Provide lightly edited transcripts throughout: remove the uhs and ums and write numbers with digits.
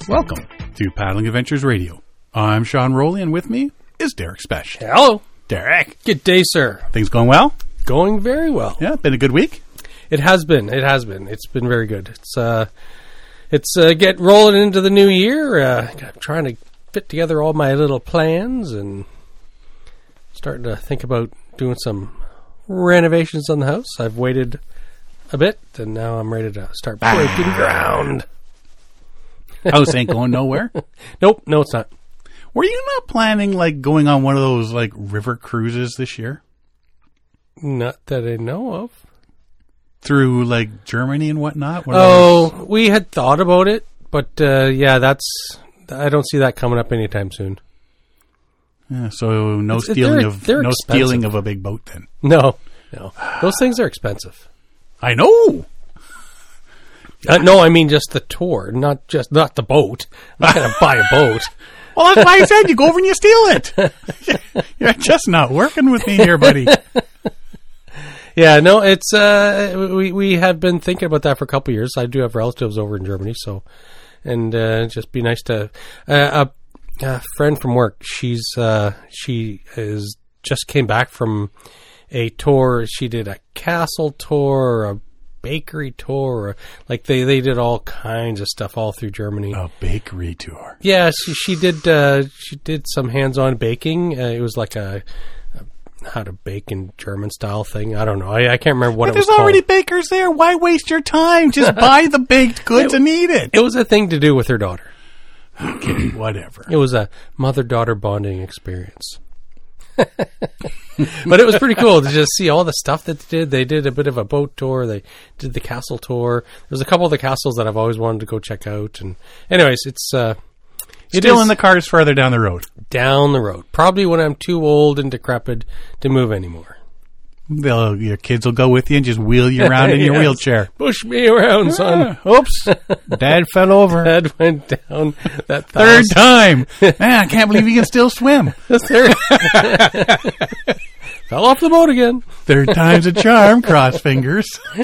Welcome to Paddling Adventures Radio. I'm Sean Rowley, and with me is Derek Spesh. Hello. Derek. Good day, sir. Things going well? Going very well. Yeah, been a good week? It has been. It's been very good. It's get rolling into the new year. Trying to fit together all my little plans and starting to think about doing some renovations on the house. I've waited a bit, and now I'm ready to start breaking ground. House ain't going nowhere? Nope, no, it's not. Were you not planning, going on one of those, river cruises this year? Not that I know of. Through, Germany and whatnot? We had thought about it, but, I don't see that coming up anytime soon. Yeah, so no stealing of a big boat then? No. Those things are expensive. I know! No, I mean just the tour, not the boat. I'm not going to buy a boat. Well, that's why I said you go over and you steal it. You're just not working with me here, buddy. Yeah, no, it's we have been thinking about that for a couple of years. I do have relatives over in Germany, so and just be nice to a friend from work. She is just came back from a tour. She did a castle tour, a bakery tour, they did all kinds of stuff all through Germany. A bakery tour. Yeah, she did some hands-on baking. It was like a how to bake in German style thing. I don't know. I can't remember what it was called. There's already bakers there. Why waste your time? Just buy the baked goods and eat it. It was a thing to do with her daughter. Okay, whatever. It was a mother-daughter bonding experience. But it was pretty cool to just see all the stuff that they did. They did a bit of a boat tour. They did the castle tour. There's a couple of the castles that I've always wanted to go check out. And anyways, it's still in the cars further down the road. Down the road. Probably when I'm too old and decrepit to move anymore. Your kids will go with you and just wheel you around in your wheelchair. Push me around, son. Oops. Dad fell over. Dad went down that third time. Man, I can't believe you can still swim. The third. Fell off the boat again. Third time's a charm. Cross fingers.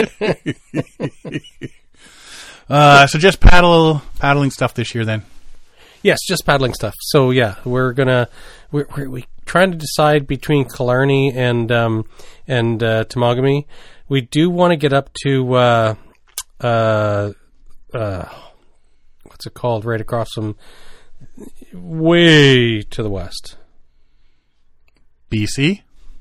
So just paddling stuff this year then? Yes, just paddling stuff. So yeah, we're trying to decide between Killarney and Temagami. We do want to get up to what's it called? Right across from way to the west. BC?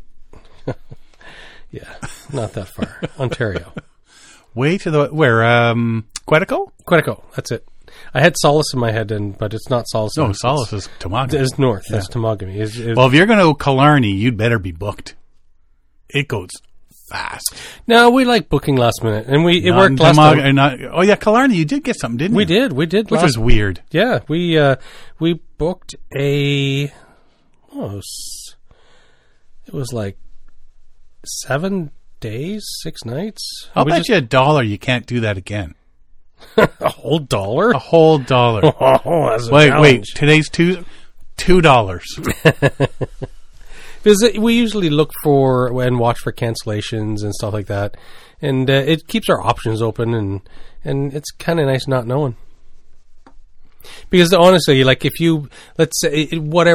Yeah, not that far. Ontario. Way to the where? Quetico? Quetico. That's it. I had Solace in my head, but it's not Solace. No, Solace is Temagami. It's north. Yeah. That's Temagami. Well, if you're going to go Killarney, you'd better be booked. It goes fast. No, we like booking last minute, and it worked last time. Killarney, you did get something, didn't you? We did. Which was weird. Yeah, we booked it was like 7 days, 6 nights. I'll bet you $1 you can't do that again. A whole dollar? A whole dollar. Oh, that's wait. Today's $2. Because we usually look for and watch for cancellations and stuff like that, and it keeps our options open, and it's kind of nice not knowing. Because honestly, if you let's say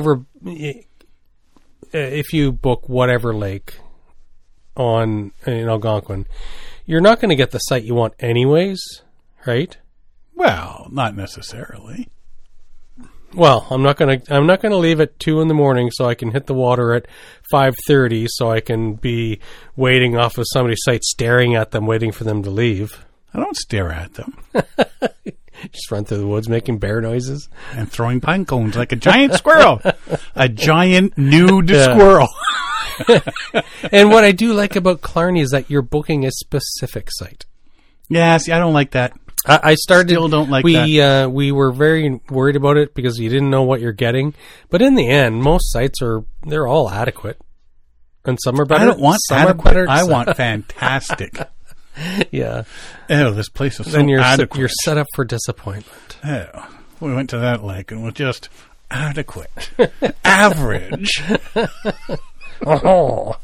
if you book whatever lake in Algonquin, you're not going to get the site you want anyways. Right? Well, not necessarily. Well, I'm not gonna leave at 2 a.m. so I can hit the water at 5:30 so I can be waiting off of somebody's site, staring at them, waiting for them to leave. I don't stare at them. Just run through the woods making bear noises and throwing pine cones like a giant squirrel, a giant nude squirrel. And what I do like about Killarney is that you're booking a specific site. Yeah, see, I don't like that. I still don't like that. We were very worried about it because you didn't know what you're getting. But in the end, most sites they're all adequate, and some are better. I don't want adequate. I want fantastic. Yeah. Oh, this place is so then adequate. You're set up for disappointment. Oh, we went to that lake and it was just adequate, average. Oh.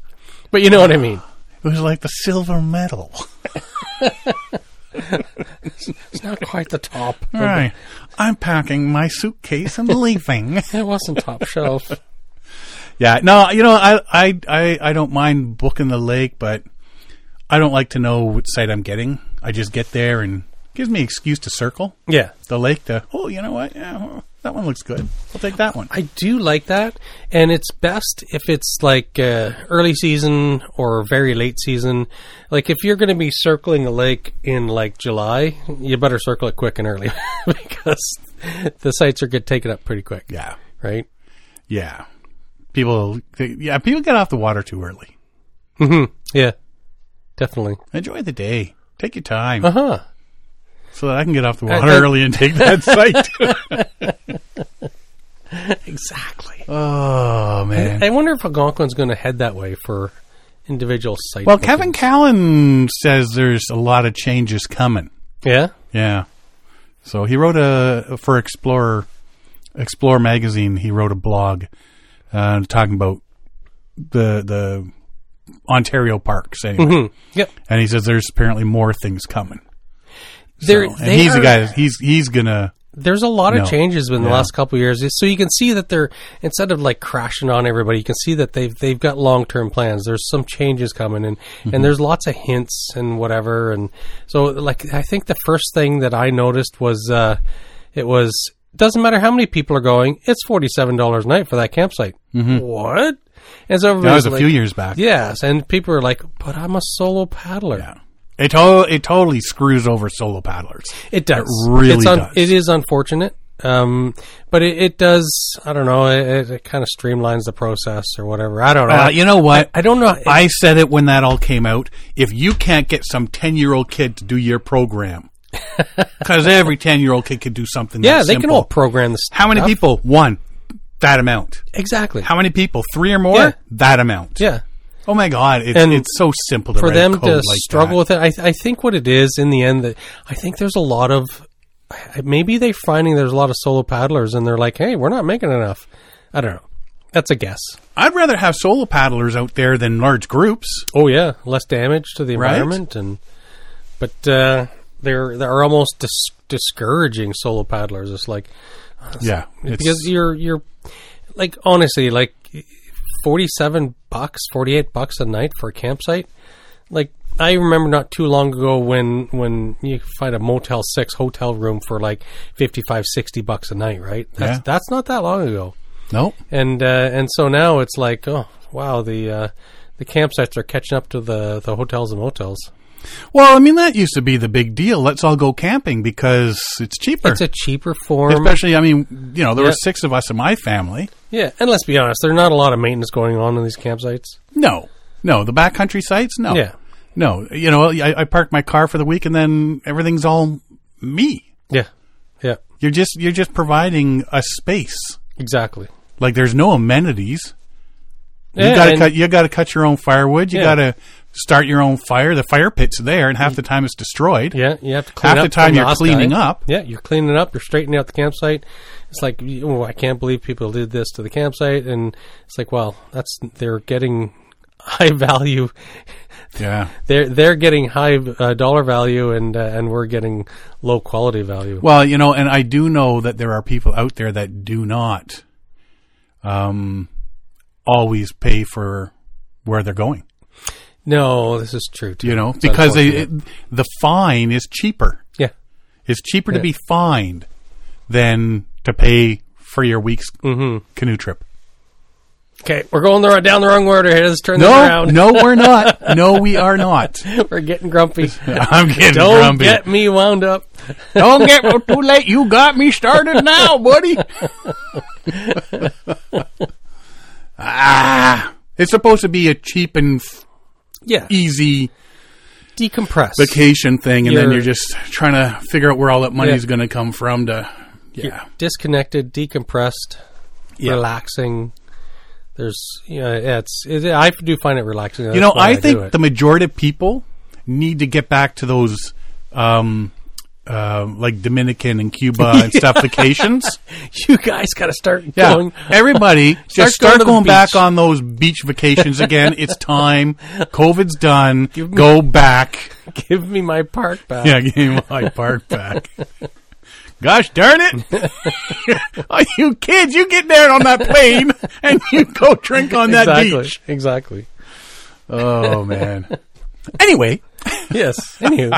But you know what I mean. It was like the silver medal. It's not quite the top. All right. I'm packing my suitcase and leaving. It wasn't top shelf. Yeah. No, I don't mind booking the lake, but I don't like to know what site I'm getting. I just get there and it gives me an excuse to circle Yeah. the lake to, you know what? Yeah, well, that one looks good. I'll take that one. I do like that, and it's best if it's like early season or very late season. Like if you're going to be circling a lake in like July, you better circle it quick and early because the sites are get taken up pretty quick. Yeah. Right? Yeah. People get off the water too early. Mm-hmm. Yeah, definitely. Enjoy the day. Take your time. Uh-huh. So that I can get off the water early and take that site. Exactly. Oh, man. I wonder if Algonquin's going to head that way for individual site Well, bookings. Kevin Callan says there's a lot of changes coming. Yeah? Yeah. So he wrote for Explore magazine, he wrote a blog talking about the Ontario parks anyway. Mm-hmm. Yep. And he says there's apparently more things coming. He's a guy, he's gonna... There's a lot of No. changes in the Yeah. last couple of years. So you can see that they're, instead of like crashing on everybody, you can see that they've got long-term plans. There's some changes coming and there's lots of hints and whatever. And so like, I think the first thing that I noticed was, doesn't matter how many people are going, it's $47 a night for that campsite. Mm-hmm. What? And so That was a like, few years back. Yes. And people are like, but I'm a solo paddler. Yeah. It totally screws over solo paddlers. It does. It really does. It is unfortunate. But it does, I don't know, it kind of streamlines the process or whatever. I don't know. You know what? I don't know. I said it when that all came out. If you can't get some 10-year-old kid to do your program, because every 10-year-old kid can do something Yeah, that they simple. can all program this. How many people? One. That amount. Exactly. How many people? 3 or more? Yeah. That amount. Yeah. Oh my God. It's so simple to For write them a code to like struggle that. with it, I think what it is in the end, that I think there's a lot of, maybe they're finding there's a lot of solo paddlers and they're like, hey, we're not making enough. I don't know. That's a guess. I'd rather have solo paddlers out there than large groups. Oh yeah, less damage to the Right? environment, but they're almost discouraging solo paddlers. It's like, Yeah. because you're like, honestly, like $47, $48 a night for a campsite. Like, I remember not too long ago when you find a Motel 6 hotel room for like $55, $60 a night, right? That's not that long ago. Nope. And so now it's like, oh wow, the campsites are catching up to the hotels and motels. Well, I mean, that used to be the big deal. Let's all go camping because it's cheaper. It's a cheaper form. Especially, I mean, there were 6 of us in my family. Yeah, and let's be honest, there's not a lot of maintenance going on in these campsites. No, the backcountry sites, no. Yeah. No, I parked my car for the week and then everything's all me. Yeah. Yeah. You're just providing a space. Exactly. Like there's no amenities. Yeah, You got to cut your own firewood. You got to start your own fire. The fire pit's there, and half the time it's destroyed. Yeah, you have to clean up. Half the time from you're last cleaning guy. up. Yeah, you're cleaning up. You're straightening out the campsite. It's like, oh, I can't believe people did this to the campsite, and it's like, well, they're getting high value. Yeah, they're getting high dollar value, and we're getting low quality value. Well, and I do know that there are people out there that do not always pay for where they're going. No, this is true too. It's because the fine is cheaper. Yeah, it's cheaper to be fined than to pay for your week's canoe trip. Okay, we're going down the wrong order here. Let's turn this around. No, we're not. No, we are not. We're getting grumpy. I'm getting Don't grumpy. get me wound up. Don't get too late. You got me started now, buddy. It's supposed to be a cheap and easy decompress vacation thing, and then you're just trying to figure out where all that money is going to come from. You're disconnected, decompressed, relaxing. There's, I do find it relaxing. I think the majority of people need to get back to those like Dominican and Cuba and stuff vacations. You guys got to start Yeah, going. everybody just going start to the going back beach. on those beach vacations again. It's time. COVID's done. Go back. Give me my park back. Yeah, give me my park back. Gosh darn it! Oh, you kids, you get down on that plane and you go drink on that beach. Exactly. Oh man. Anyway, Yes. Anywho.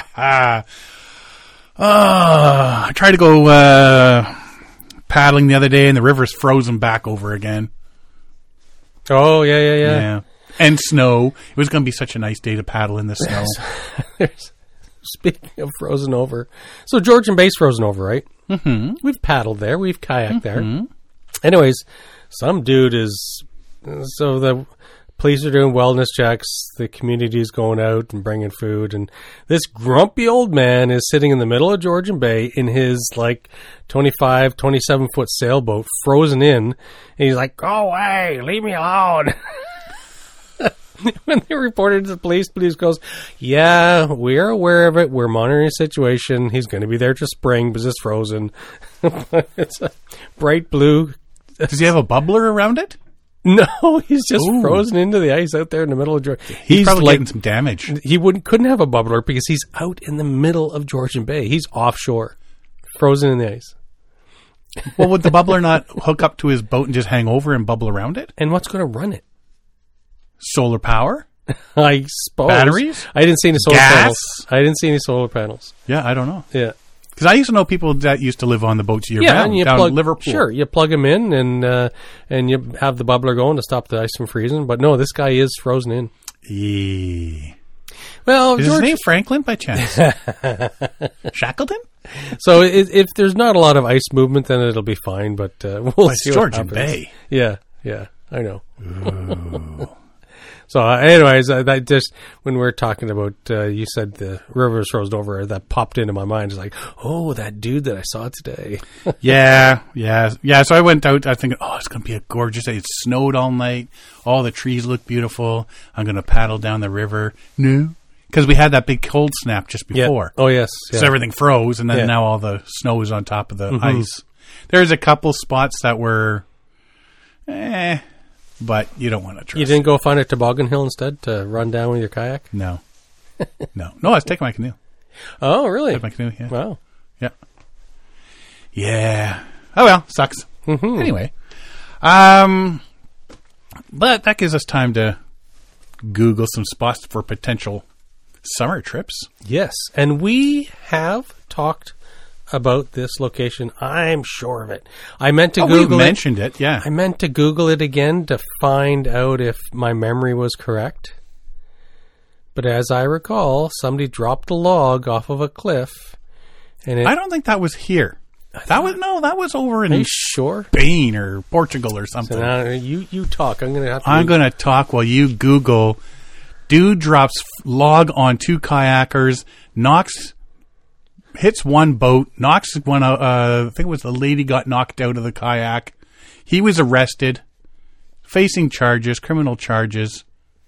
I tried to go paddling the other day, and the river's frozen back over again. Oh, yeah. And snow. It was going to be such a nice day to paddle in the snow. Speaking of frozen over. So Georgian Bay's frozen over, right? Mm-hmm. We've paddled there. We've kayaked there. Anyways, some dude is... So the police are doing wellness checks. The community's going out and bringing food. And this grumpy old man is sitting in the middle of Georgian Bay in his, 25, 27-foot sailboat, frozen in. And he's like, go away, leave me alone. When they reported to the police goes, yeah, we're aware of it. We're monitoring the situation. He's going to be there till spring because it's frozen. It's a bright blue. Does he have a bubbler around it? No, he's just frozen into the ice out there in the middle of Georgian. He's probably getting some damage. He couldn't have a bubbler because he's out in the middle of Georgian Bay. He's offshore, frozen in the ice. Well, would the bubbler not hook up to his boat and just hang over and bubble around it? And what's going to run it? Solar power? I suppose. Batteries? I didn't see any solar Gas? panels. I didn't see any solar panels. Yeah, I don't know. Yeah. Because I used to know people that used to live on the boats year Yeah, round and you down plug in Liverpool. Sure, you plug them in and you have the bubbler going to stop the ice from freezing. But no, this guy is frozen in. Yeah. Well, Is his name Franklin by chance? Shackleton? So if there's not a lot of ice movement, then it'll be fine. But we'll It's see what Georgian happens. Bay. Yeah, I know. So, anyways, that just when we're talking about, you said the river's frozen over, that popped into my mind. It's like, oh, that dude that I saw today. Yeah. So I went out. I thinking, oh, it's going to be a gorgeous day. It snowed all night. All the trees look beautiful. I'm going to paddle down the river. No, because we had that big cold snap just before. Oh, yes. So everything froze, and then Yeah. now all the snow is on top of the ice. There's a couple spots that were, but you don't want to trust. You didn't go find a toboggan hill instead to run down with your kayak? No. I was taking my canoe. Oh, really? My canoe, yeah. Wow. Yeah. Oh, well, sucks. Mm-hmm. Anyway. But that gives us time to Google some spots for potential summer trips. Yes, and we have talked about this location. I'm sure of it. I meant to We Google it. mentioned it, yeah. I meant to Google it again to find out if my memory was correct. But as I recall, somebody dropped a log off of a cliff. And I don't think that was here. That was over Are you in sure? Spain or Portugal or something. So now you talk. I'm going to have to... I'm going to talk while you Google. Dude drops log on two kayakers, hits one boat, knocks one out. I think it was the lady got knocked out of the kayak. He was arrested, facing criminal charges.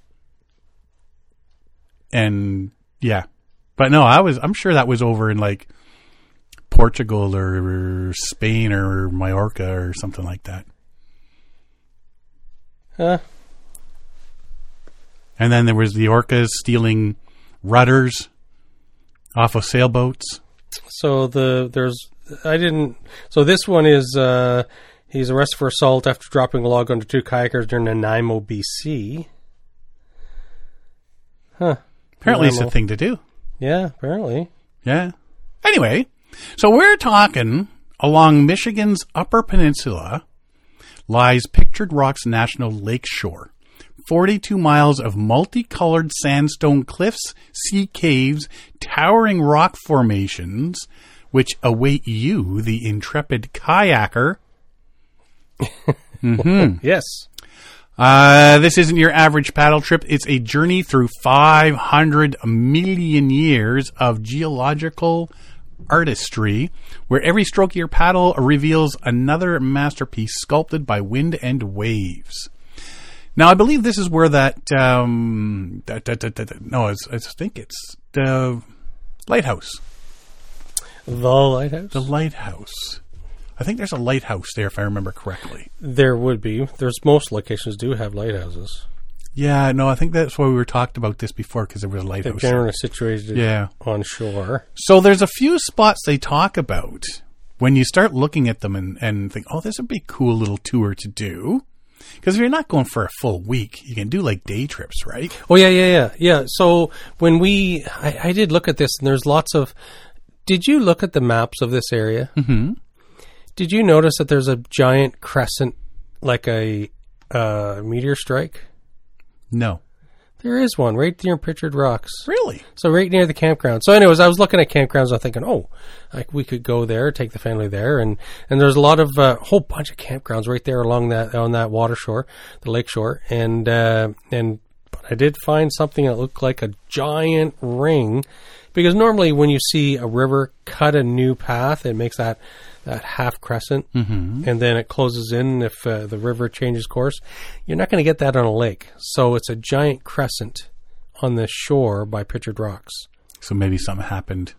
And yeah, but no, I'm sure that was over in Portugal or Spain or Mallorca or something like that. And then there was the orcas stealing rudders off of sailboats. So So this one is he's arrested for assault after dropping a log onto two kayakers during Nanaimo, BC. Huh. Apparently, it's Nanaimo. a thing to do. Yeah, apparently. Yeah. Anyway, so we're talking along Michigan's Upper Peninsula lies Pictured Rocks National Lakeshore. 42 miles of multicolored sandstone cliffs, sea caves, towering rock formations, which await you, the intrepid kayaker. Yes. This isn't your average paddle trip. It's a journey through 500 million years of geological artistry, where every stroke of your paddle reveals another masterpiece sculpted by wind and waves. Now, I believe this is where I think it's the lighthouse. The lighthouse? The lighthouse. I think there's a lighthouse there, if I remember correctly. There would be. Most locations do have lighthouses. Yeah, no, I think that's why we were talking about this before, because there was a lighthouse. They're generally situated on shore. So there's a few spots they talk about when you start looking at them and think, oh, this would be a cool little tour to do. Because if you're not going for a full week, you can do like day trips, right? Oh, yeah. So when I did look at this, and there's lots of... Did you look at the maps of this area? Mm-hmm. Did you notice that there's a giant crescent, like a meteor strike? No. There is one right near Pritchard Rocks. Really? So right near the campground. So anyways, I was looking at campgrounds. I'm thinking, like we could go there, take the family there, and there's a lot of whole bunch of campgrounds right there along on that water shore, the lake shore, and but I did find something that looked like a giant ring, because normally when you see a river cut a new path, it makes that half crescent, and then it closes in if the river changes course. You're not going to get that on a lake. So it's a giant crescent on the shore by Pritchard Rocks. So maybe something happened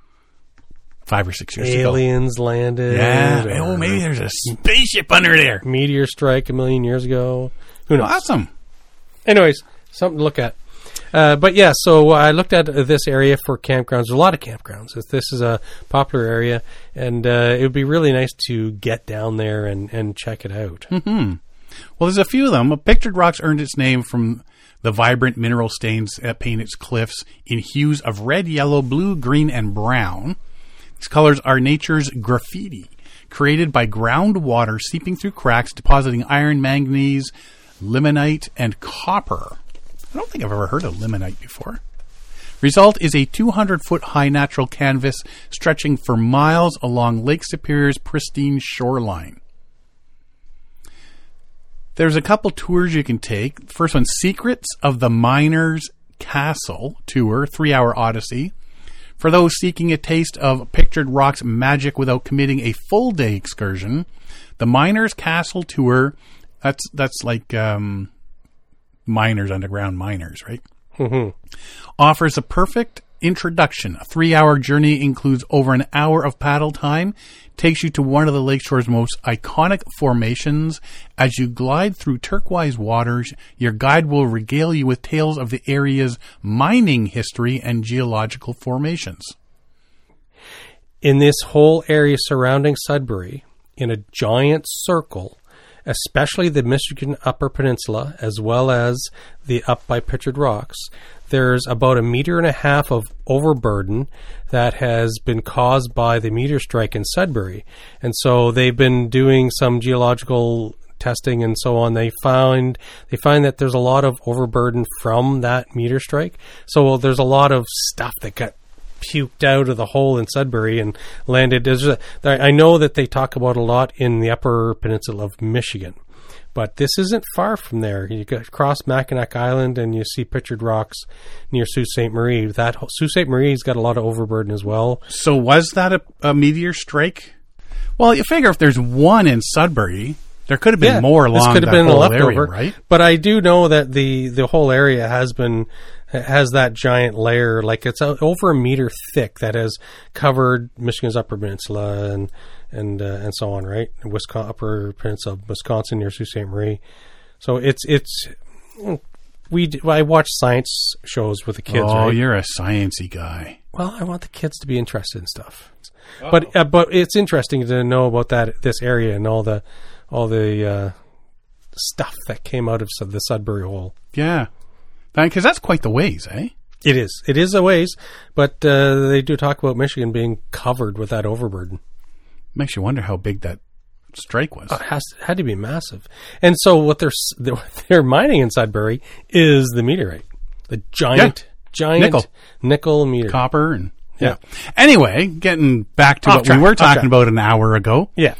5 or 6 years ago. Aliens landed. Yeah. Oh, maybe there's a spaceship under there. Meteor strike 1 million years ago. Who knows? Awesome. Anyways, something to look at. But yeah, so I looked at this area for campgrounds. There's a lot of campgrounds. This is a popular area, and it would be really nice to get down there and check it out. Mm-hmm. Well, there's a few of them. Pritchard Rocks earned its name from the vibrant mineral stains that paint its cliffs in hues of red, yellow, blue, green, and brown. These colors are nature's graffiti, created by groundwater seeping through cracks, depositing iron, manganese, limonite, and copper. I don't think I've ever heard of limonite before. Result is a 200-foot high natural canvas stretching for miles along Lake Superior's pristine shoreline. There's a couple tours you can take. First one, Secrets of the Miners' Castle tour, 3-hour odyssey. For those seeking a taste of Pritchard Rocks magic without committing a full-day excursion, the Miners' Castle tour, that's like... miners, underground miners, right? Mm-hmm. Offers a perfect introduction. A 3-hour journey includes over an hour of paddle time, takes you to one of the lakeshore's most iconic formations. As you glide through turquoise waters, your guide will regale you with tales of the area's mining history and geological formations. In this whole area surrounding Sudbury, in a giant circle, especially the Michigan Upper Peninsula, as well as the up by Pritchard Rocks, there's about 1.5 meters of overburden that has been caused by the meteor strike in Sudbury. And so they've been doing some geological testing and so on. They find that there's a lot of overburden from that meteor strike. So there's a lot of stuff that got puked out of the hole in Sudbury and landed. I know that they talk about a lot in the Upper Peninsula of Michigan, but this isn't far from there. You cross Mackinac Island and you see Pritchard Rocks near Sault Ste. Marie. That Sault Ste. Marie's got a lot of overburden as well. So was that a meteor strike? Well, you figure if there's one in Sudbury, there could have been more along that whole area, right? But I do know that the whole area has that giant layer, like it's over 1 meter thick, that has covered Michigan's Upper Peninsula and so on, right? Upper Peninsula of Wisconsin near Sault Ste. Marie. So I watch science shows with the kids. Oh, right? You're a sciencey guy. Well, I want the kids to be interested in stuff. But it's interesting to know about this area and all the stuff that came out of the Sudbury hole. Yeah. Because that's quite the ways, eh? It is. It is a ways, but they do talk about Michigan being covered with that overburden. Makes you wonder how big that strike was. It had to be massive. And so what they're mining in Sudbury is the meteorite. The giant nickel meteorite. Copper and... Yeah. Anyway, getting back to what we were talking about an hour ago. Yeah.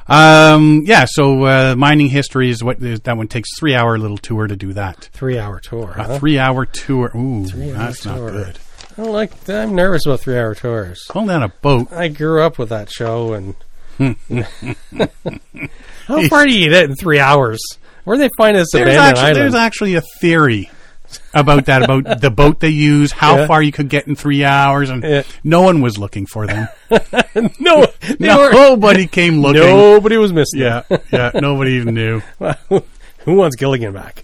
So mining history is that one takes 3-hour little tour to do that. 3-hour tour. A 3-hour tour. Ooh, that's not good. I'm nervous about 3-hour tours. Call that a boat. I grew up with that show, and how far do you get in 3 hours? Where do they find this abandoned island? There's actually a theory about the boat they use, how Yeah. far you could get in 3 hours, and no one was looking for them. No, Nobody came looking. nobody was missing. Yeah, nobody even knew. Who wants Gilligan back?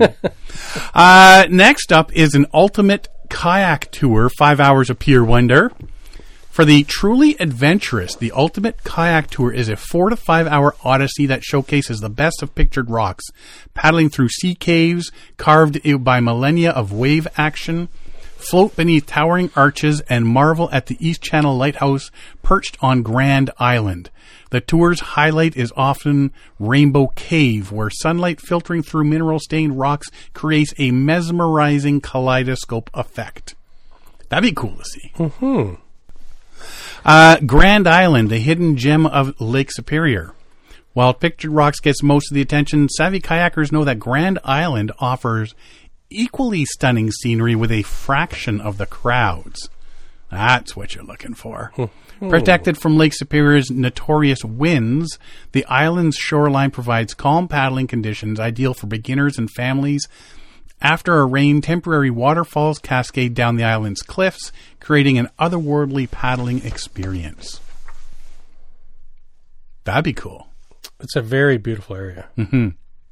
Next up is an ultimate kayak tour, 5 hours of pure wonder. For the truly adventurous, the Ultimate Kayak Tour is a 4 to 5 hour odyssey that showcases the best of pictured rocks, paddling through sea caves carved by millennia of wave action, float beneath towering arches, and marvel at the East Channel Lighthouse perched on Grand Island. The tour's highlight is often Rainbow Cave, where sunlight filtering through mineral-stained rocks creates a mesmerizing kaleidoscope effect. That'd be cool to see. Mm-hmm. Grand Island, the hidden gem of Lake Superior. While Pictured Rocks gets most of the attention, savvy kayakers know that Grand Island offers equally stunning scenery with a fraction of the crowds. That's what you're looking for. Protected from Lake Superior's notorious winds, the island's shoreline provides calm paddling conditions ideal for beginners and families. After a rain, temporary waterfalls cascade down the island's cliffs, creating an otherworldly paddling experience. That'd be cool. It's a very beautiful area. Mm-hmm.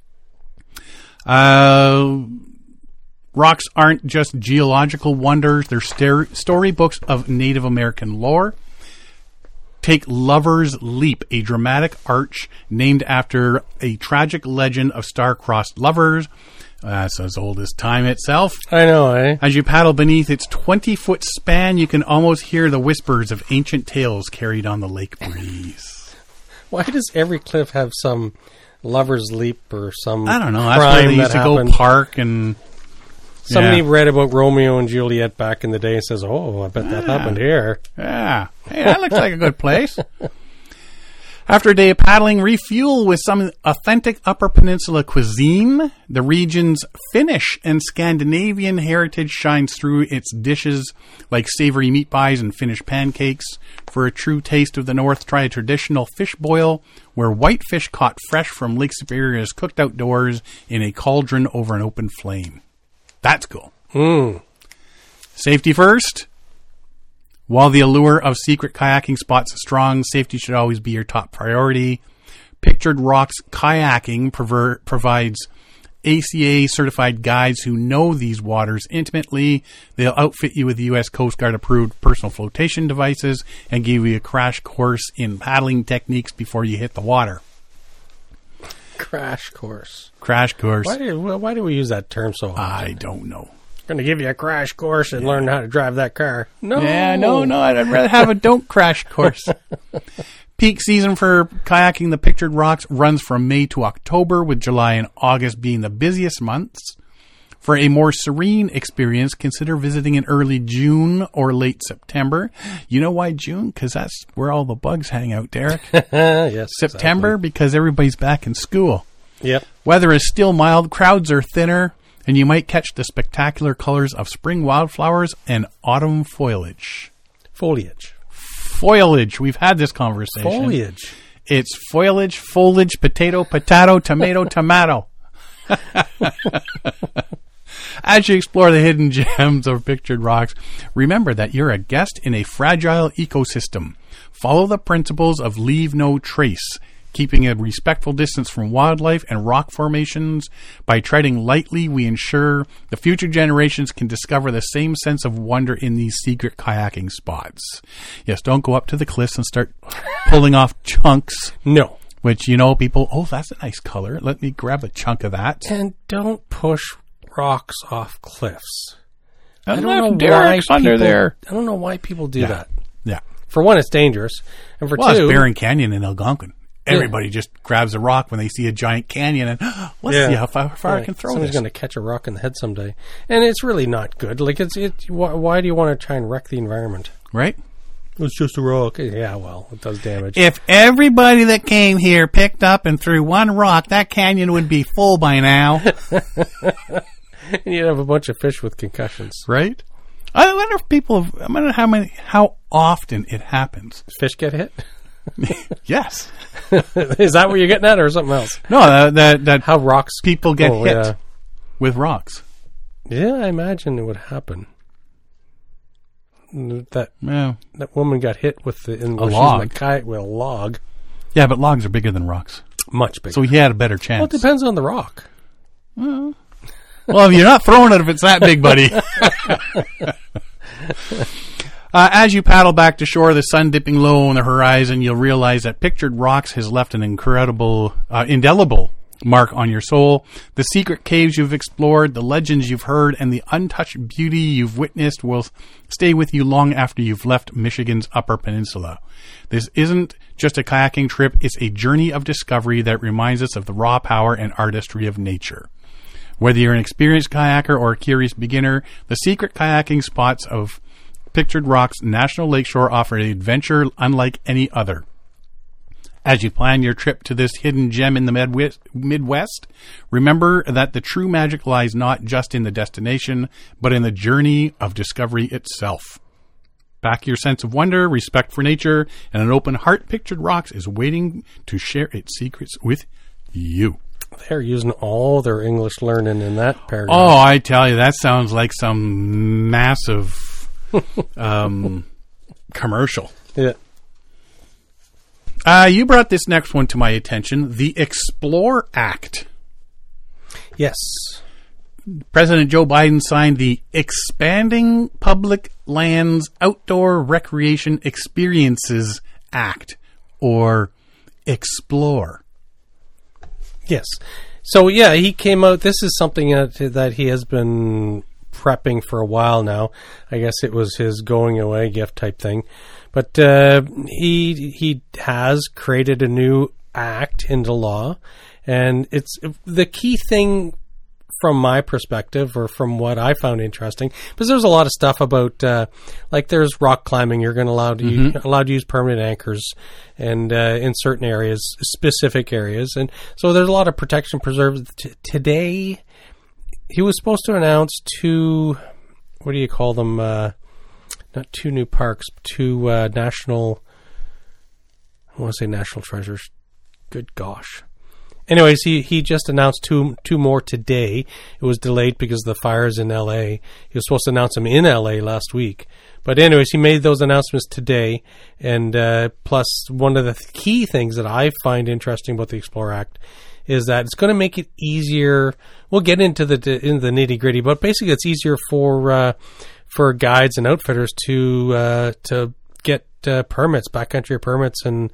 Rocks aren't just geological wonders. They're storybooks of Native American lore. Take Lover's Leap, a dramatic arch named after a tragic legend of star-crossed lovers. That's as old as time itself. I know, eh? As you paddle beneath its 20-foot span, you can almost hear the whispers of ancient tales carried on the lake breeze. Why does every cliff have some lover's leap or some I don't know. That's crime where they used to happened? go park and... Somebody read about Romeo and Juliet back in the day and says, oh, I bet that happened here. Yeah. Hey, that looks like a good place. After a day of paddling, refuel with some authentic Upper Peninsula cuisine. The region's Finnish and Scandinavian heritage shines through its dishes like savory meat pies and Finnish pancakes. For a true taste of the North, try a traditional fish boil where white fish caught fresh from Lake Superior is cooked outdoors in a cauldron over an open flame. That's cool. Safety first. While the allure of secret kayaking spots is strong, safety should always be your top priority. Pictured Rocks Kayaking provides ACA-certified guides who know these waters intimately. They'll outfit you with U.S. Coast Guard-approved personal flotation devices and give you a crash course in paddling techniques before you hit the water. Crash course. Crash course. Why do we use that term so often? I don't know. Going to give you a crash course and learn how to drive that car. No. Yeah, no. I'd rather have a don't crash course. Peak season for kayaking the Pictured Rocks runs from May to October, with July and August being the busiest months. For a more serene experience, consider visiting in early June or late September. You know why June? Because that's where all the bugs hang out, Derek. Yes. September, exactly. because everybody's back in school. Yep. Weather is still mild, crowds are thinner, and you might catch the spectacular colors of spring wildflowers and autumn foliage. Foliage. We've had this conversation. Foliage. It's foliage, potato, tomato. As you explore the hidden gems of Pictured Rocks, remember that you're a guest in a fragile ecosystem. Follow the principles of leave no trace, keeping a respectful distance from wildlife and rock formations. By treading lightly, we ensure the future generations can discover the same sense of wonder in these secret kayaking spots. Yes, don't go up to the cliffs and start pulling off chunks. No. Which, people, oh, that's a nice color. Let me grab a chunk of that. And don't push rocks off cliffs. I don't know why under there. I don't know why people do that. Yeah. For one, it's dangerous. And for two... it's Barron Canyon in Algonquin. Everybody just grabs a rock when they see a giant canyon and let's see how far I can throw Somebody's this. going to catch a rock in the head someday. And it's really not good. Like, why do you want to try and wreck the environment? Right? It's just a rock. Yeah, well, it does damage. If everybody that came here picked up and threw one rock, that canyon would be full by now. And you'd have a bunch of fish with concussions. Right? I wonder if how often it happens. Fish get hit? Yes. Is that what you're getting at, or something else? No, that how rocks people get hit with rocks. Yeah, I imagine it would happen. That woman got hit with a log. With a log. Yeah, but logs are bigger than rocks. Much bigger. So he had a better chance. Well, it depends on the rock. Well, you're not throwing it if it's that big, buddy. As you paddle back to shore, the sun dipping low on the horizon, you'll realize that Pictured Rocks has left an indelible mark on your soul. The secret caves you've explored, the legends you've heard, and the untouched beauty you've witnessed will stay with you long after you've left Michigan's Upper Peninsula. This isn't just a kayaking trip, it's a journey of discovery that reminds us of the raw power and artistry of nature. Whether you're an experienced kayaker or a curious beginner, the secret kayaking spots of Pictured Rocks National Lakeshore offer an adventure unlike any other. As you plan your trip to this hidden gem in the Midwest, remember that the true magic lies not just in the destination, but in the journey of discovery itself. Back your sense of wonder, respect for nature, and an open heart, Pictured Rocks is waiting to share its secrets with you. They're using all their English learning in that paragraph. Oh, I tell you, that sounds like some massive commercial. Yeah. You brought this next one to my attention, the Explore Act. Yes. President Joe Biden signed the Expanding Public Lands Outdoor Recreation Experiences Act, or Explore. Yes. So, yeah, he came out. This is something that he has been prepping for a while now. I guess it was his going away gift type thing. But he has created a new act into law. And it's the key thing from my perspective, or from what I found interesting, because there's a lot of stuff about, like there's rock climbing. You're going to allowed to use permanent anchors, and in certain areas, specific areas, and so there's a lot of protection preserved. Today, he was supposed to announce two. What do you call them? Not two new parks, two national. I want to say national treasures. Good gosh. Anyways, he just announced two more today. It was delayed because of the fires in L.A. He was supposed to announce them in L.A. last week. But anyways, he made those announcements today. And plus, one of the key things that I find interesting about the Explore Act is that it's going to make it easier. We'll get into the nitty-gritty, but basically it's easier for guides and outfitters to get permits, backcountry permits, and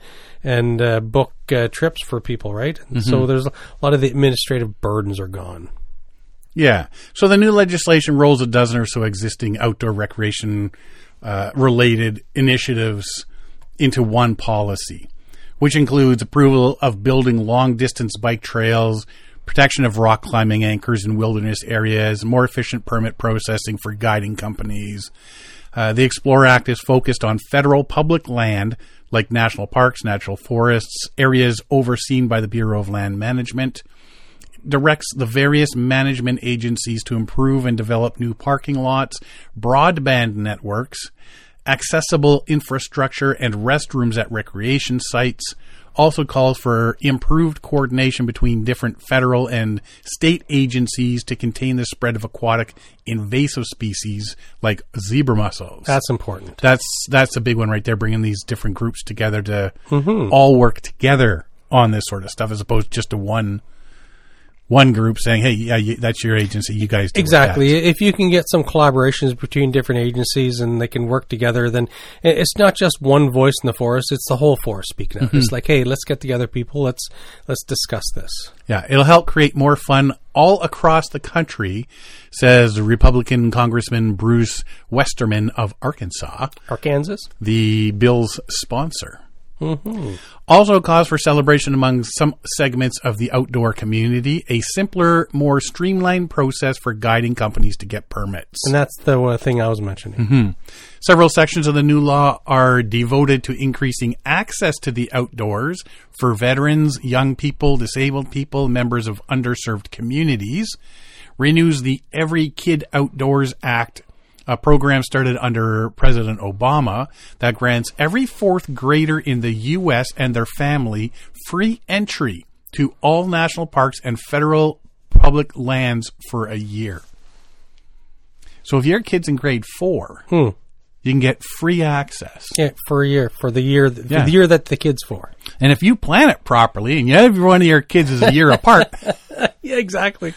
book trips for people, right? And so there's a lot of the administrative burdens are gone. Yeah. So the new legislation rolls a dozen or so existing outdoor recreation related initiatives into one policy, which includes approval of building long-distance bike trails, protection of rock climbing anchors in wilderness areas, more efficient permit processing for guiding companies. The Explore Act is focused on federal public land like national parks, natural forests, areas overseen by the Bureau of Land Management. It directs the various management agencies to improve and develop new parking lots, broadband networks, accessible infrastructure, and restrooms at recreation sites. Also calls for improved coordination between different federal and state agencies to contain the spread of aquatic invasive species like zebra mussels. That's important. That's a big one right there, bringing these different groups together to all work together on this sort of stuff, as opposed just to one group saying, hey, yeah, that's your agency, you guys do exactly. If you can get some collaborations between different agencies and they can work together, then it's not just one voice in the forest, it's the whole forest speaking up. It's like, hey, let's get together, people, let's discuss this. Yeah, it'll help create more fun all across the country, says Republican Congressman Bruce Westerman of Arkansas, the bill's sponsor. Also cause for celebration among some segments of the outdoor community, a simpler, more streamlined process for guiding companies to get permits. And that's the thing I was mentioning. Several sections of the new law are devoted to increasing access to the outdoors for veterans, young people, disabled people, members of underserved communities. Renews the Every Kid Outdoors Act, a program started under President Obama that grants every fourth grader in the U.S. and their family free entry to all national parks and federal public lands for a year. So if your kid's in grade 4, you can get free access. Yeah, for a year, for the year that the kid's for. And if you plan it properly, and every one of your kids is a year apart. Yeah, exactly.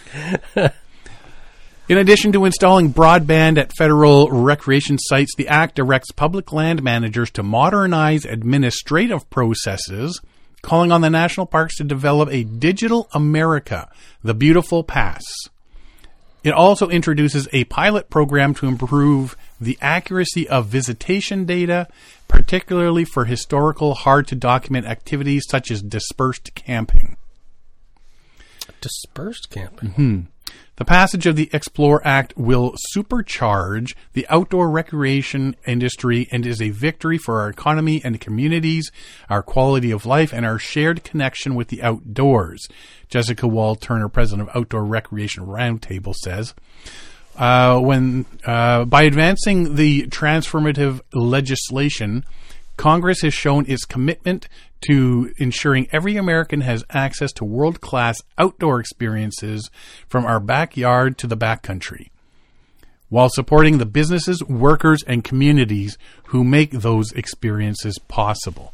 In addition to installing broadband at federal recreation sites, the Act directs public land managers to modernize administrative processes, calling on the national parks to develop a Digital America, the Beautiful Pass. It also introduces a pilot program to improve the accuracy of visitation data, particularly for historical, hard-to-document activities such as dispersed camping. Dispersed camping? The passage of the Explore Act will supercharge the outdoor recreation industry and is a victory for our economy and communities, our quality of life, and our shared connection with the outdoors, Jessica Wall-Turner, president of Outdoor Recreation Roundtable, says. By advancing the transformative legislation, Congress has shown its commitment to ensuring every American has access to world-class outdoor experiences from our backyard to the backcountry, while supporting the businesses, workers, and communities who make those experiences possible.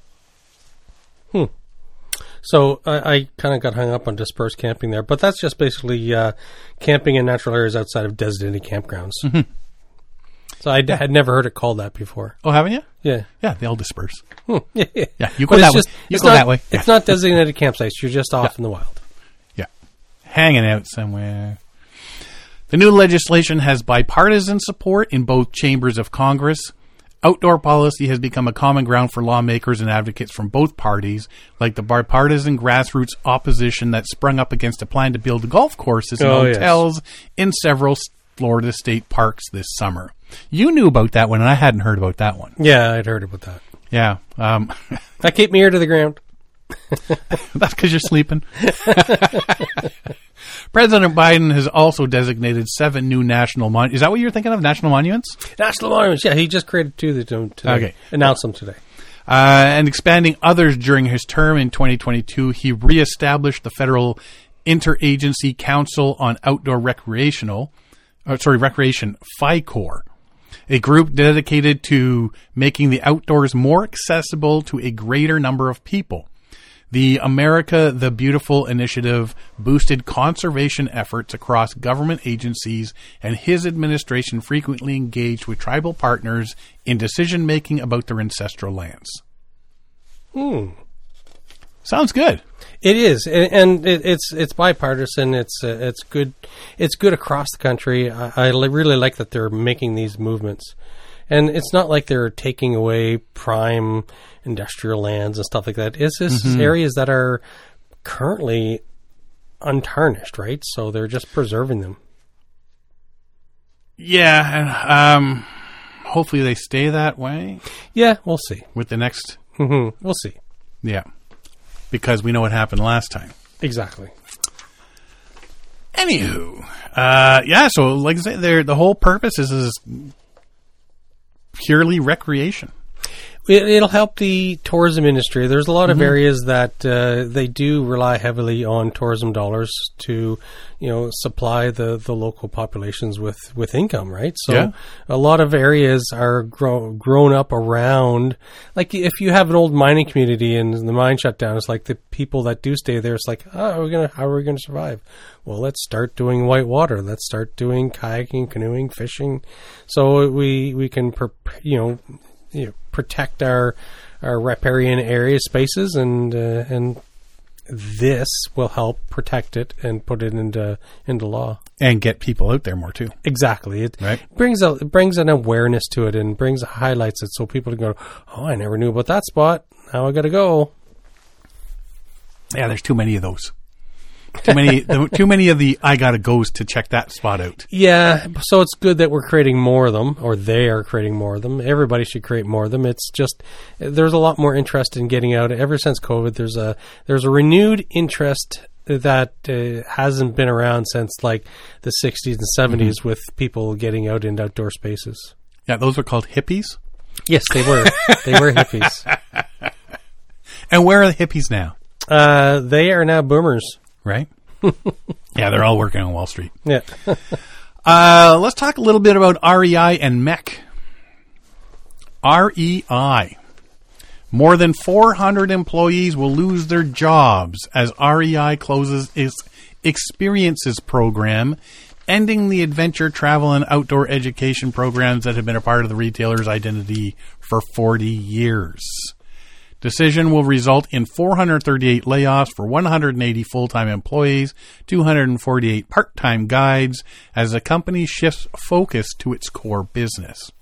So I kind of got hung up on dispersed camping there, but that's just basically camping in natural areas outside of designated campgrounds. So I had never heard it called that before. Oh, haven't you? Yeah. Yeah, they all disperse. Yeah, you go that way. You go that way. It's not designated campsites. You're just off in the wild. Yeah. Hanging out somewhere. The new legislation has bipartisan support in both chambers of Congress. Outdoor policy has become a common ground for lawmakers and advocates from both parties, like the bipartisan grassroots opposition that sprung up against a plan to build golf courses and hotels in several Florida state parks this summer. You knew about that one, and I hadn't heard about that one. Yeah, I'd heard about that. Yeah. I keep my ear to the ground. That's because you're sleeping. President Biden has also designated 7 new national monuments. Is that what you're thinking of? National monuments? National monuments, yeah. He just created 2 today. Okay. Announced them today. And expanding others during his term in 2022, he reestablished the Federal Interagency Council on Outdoor Recreation, FICOR, a group dedicated to making the outdoors more accessible to a greater number of people. The America the Beautiful initiative boosted conservation efforts across government agencies, and his administration frequently engaged with tribal partners in decision-making about their ancestral lands. Sounds good. It is, and it's bipartisan. It's good. It's good across the country. I really like that they're making these movements, and it's not like they're taking away prime industrial lands and stuff like that. It's just areas that are currently untarnished, right? So they're just preserving them. Yeah, and hopefully they stay that way. Yeah, we'll see. With the next, we'll see. Yeah. Because we know what happened last time. Exactly. Anywho, so like I say, the whole purpose is purely recreation. It'll help the tourism industry. There's a lot of areas that they do rely heavily on tourism dollars to, supply the local populations with income, right? So a lot of areas are grown up around, like if you have an old mining community and the mine shut down, it's like the people that do stay there, it's like, how are we gonna survive? Well, let's start doing whitewater. Let's start doing kayaking, canoeing, fishing, so we can protect our riparian area spaces, and this will help protect it and put it into law and get people out there more too. Exactly, it brings an awareness to it and highlights it, so people can go, oh, I never knew about that spot. Now I got to go. Yeah, there's too many of those. Too many of the I gotta goes to check that spot out. Yeah, so it's good that we're creating more of them, or they are creating more of them. Everybody should create more of them. It's just there's a lot more interest in getting out. Ever since COVID, there's a renewed interest that hasn't been around since like the 60s and 70s with people getting out into outdoor spaces. Yeah, those were called hippies. Yes, they were. They were hippies. And where are the hippies now? They are now boomers. Right? Yeah, they're all working on Wall Street. Yeah. Let's talk a little bit about REI and MEC. REI. More than 400 employees will lose their jobs as REI closes its experiences program, ending the adventure, travel, and outdoor education programs that have been a part of the retailer's identity for 40 years. Decision will result in 438 layoffs for 180 full-time employees, 248 part-time guides, as the company shifts focus to its core business.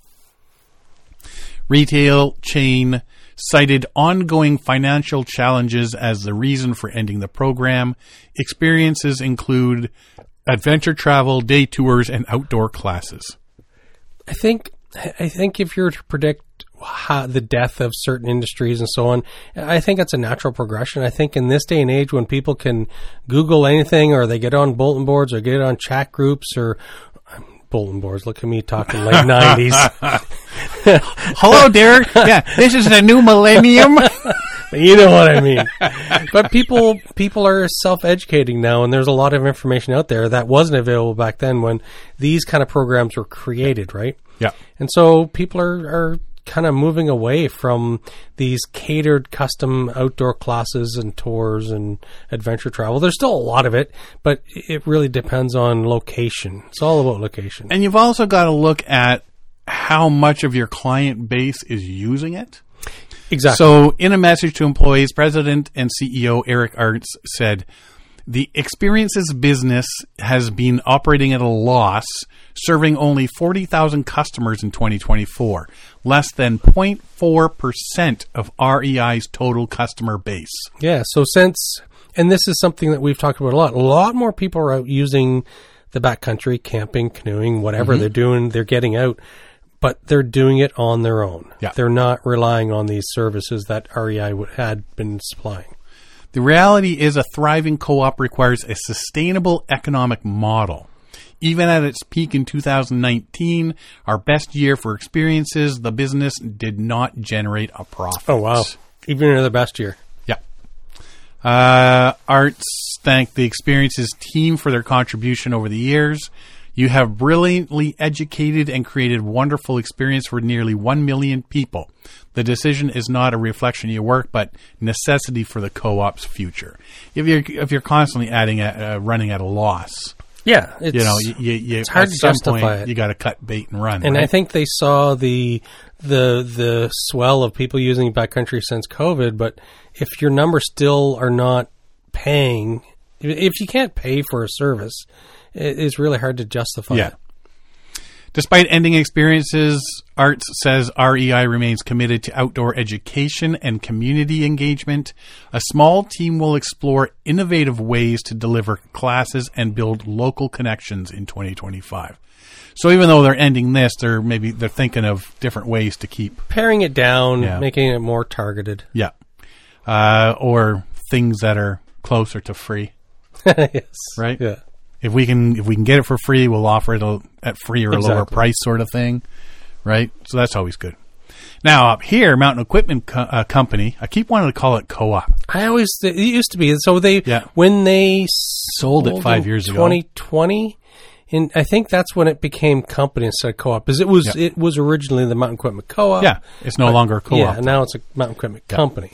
Retail chain cited ongoing financial challenges as the reason for ending the program. Experiences include adventure travel, day tours, and outdoor classes. I think if you were to predict the death of certain industries and so on, I think that's a natural progression. I think in this day and age when people can Google anything, or they get on bulletin boards or get on chat groups or bulletin boards, look at me talking late 90s. Hello, Derek. Yeah, this is the new millennium. You know what I mean. But people are self-educating now, and there's a lot of information out there that wasn't available back then when these kind of programs were created, right? Yeah. And so people are kind of moving away from these catered custom outdoor classes and tours and adventure travel. There's still a lot of it, but it really depends on location. It's all about location. And you've also got to look at how much of your client base is using it. Exactly. So in a message to employees, President and CEO Eric Artz said, the experiences business has been operating at a loss, serving only 40,000 customers in 2024, less than 0.4% of REI's total customer base. Yeah, so and this is something that we've talked about a lot more people are out using the backcountry, camping, canoeing, whatever they're doing, they're getting out, but they're doing it on their own. Yeah. They're not relying on these services that REI had been supplying. The reality is a thriving co-op requires a sustainable economic model. Even at its peak in 2019, our best year for experiences, the business did not generate a profit. Oh, wow. Even in the best year. Yeah. Artz thanked the experiences team for their contribution over the years. You have brilliantly educated and created wonderful experience for nearly 1 million people. The decision is not a reflection of your work, but necessity for the co-op's future. If you're constantly running at a loss, yeah, it's hard at to some justify point it. You got to cut bait and run. And right? I think they saw the swell of people using backcountry since COVID. But if your numbers still are not paying, if you can't pay for a service, it is really hard to justify. Yeah. It. Despite ending experiences, Artz says REI remains committed to outdoor education and community engagement. A small team will explore innovative ways to deliver classes and build local connections in 2025. So even though they're ending this, they're thinking of different ways to keep paring it down, making it more targeted. Yeah. Or things that are closer to free. Yes. Right? Yeah. If we can get it for free, we'll offer it at free or a lower price sort of thing, right? So that's always good. Now up here, Mountain Equipment Company, I keep wanting to call it co-op. It used to be. So when they sold it 5 years ago, 2020, and I think that's when it became company instead of co-op, because it was originally the Mountain Equipment Co-op. Yeah, it's no longer a co-op. Yeah, and now it's a Mountain Equipment Company.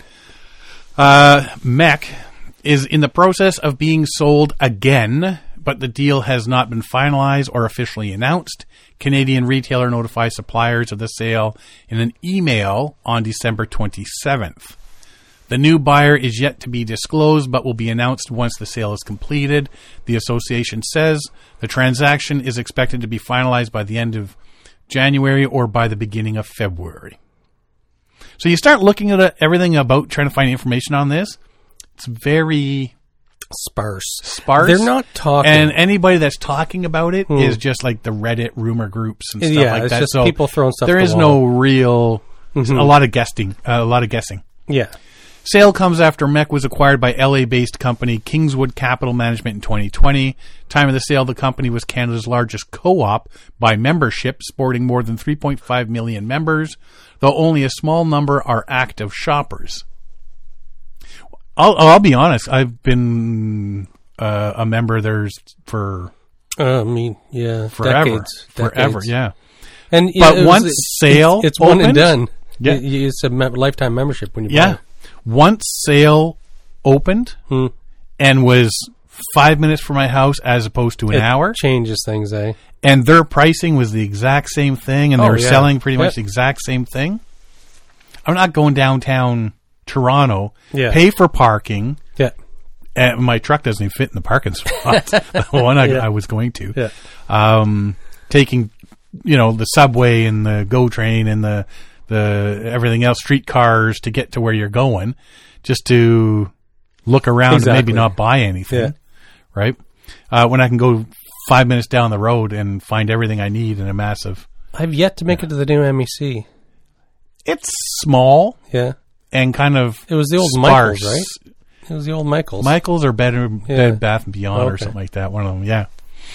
MEC is in the process of being sold again, but the deal has not been finalized or officially announced. Canadian retailer notifies suppliers of the sale in an email on December 27th. The new buyer is yet to be disclosed, but will be announced once the sale is completed. The association says the transaction is expected to be finalized by the end of January or by the beginning of February. So you start looking at everything about trying to find information on this. It's very sparse. They're not talking. And anybody that's talking about it is just like the Reddit rumor groups and stuff like it's that. Just so people throwing stuff. There is no real, a lot of guessing. Yeah. Sale comes after MEC was acquired by LA-based company Kingswood Capital Management in 2020. Time of the sale, the company was Canada's largest co-op by membership, sporting more than 3.5 million members, though only a small number are active shoppers. I'll be honest. I've been a member of theirs for I mean, yeah, forever. decades. Yeah. And But once Sale it's one and opened, done. Yeah. It's a lifetime membership when you buy Yeah. it. Once Sale opened and was 5 minutes from my house as opposed to an hour, Changes things, eh? and their pricing was the exact same thing, and they were selling pretty much the exact same thing. I'm not going downtown Toronto, pay for parking. Yeah. And my truck doesn't even fit in the parking spot. The one I was going to. Yeah. Taking, the subway and the GO train and the everything else, streetcars to get to where you're going, just to look around and maybe not buy anything. Right? When I can go 5 minutes down the road and find everything I need in a massive... I've yet to make it to the new MEC. It's small. Yeah. And kind of It was the old sparse. Michaels, right? It was the old Michaels. Michaels or Bed Bath and Beyond or something like that. One of them, yeah.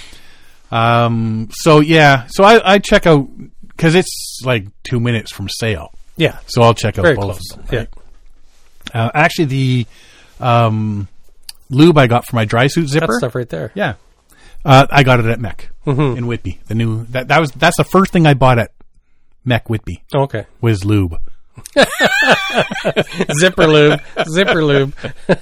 So I check out, because it's like 2 minutes from Sale. Yeah. So I'll check out Very both close. of them. Right? Actually, the lube I got for my dry suit zipper. That stuff right there. Yeah. I got it at Mech in Whitby. The new that's the first thing I bought at Mech Whitby. Okay. Was lube. Zipper lube.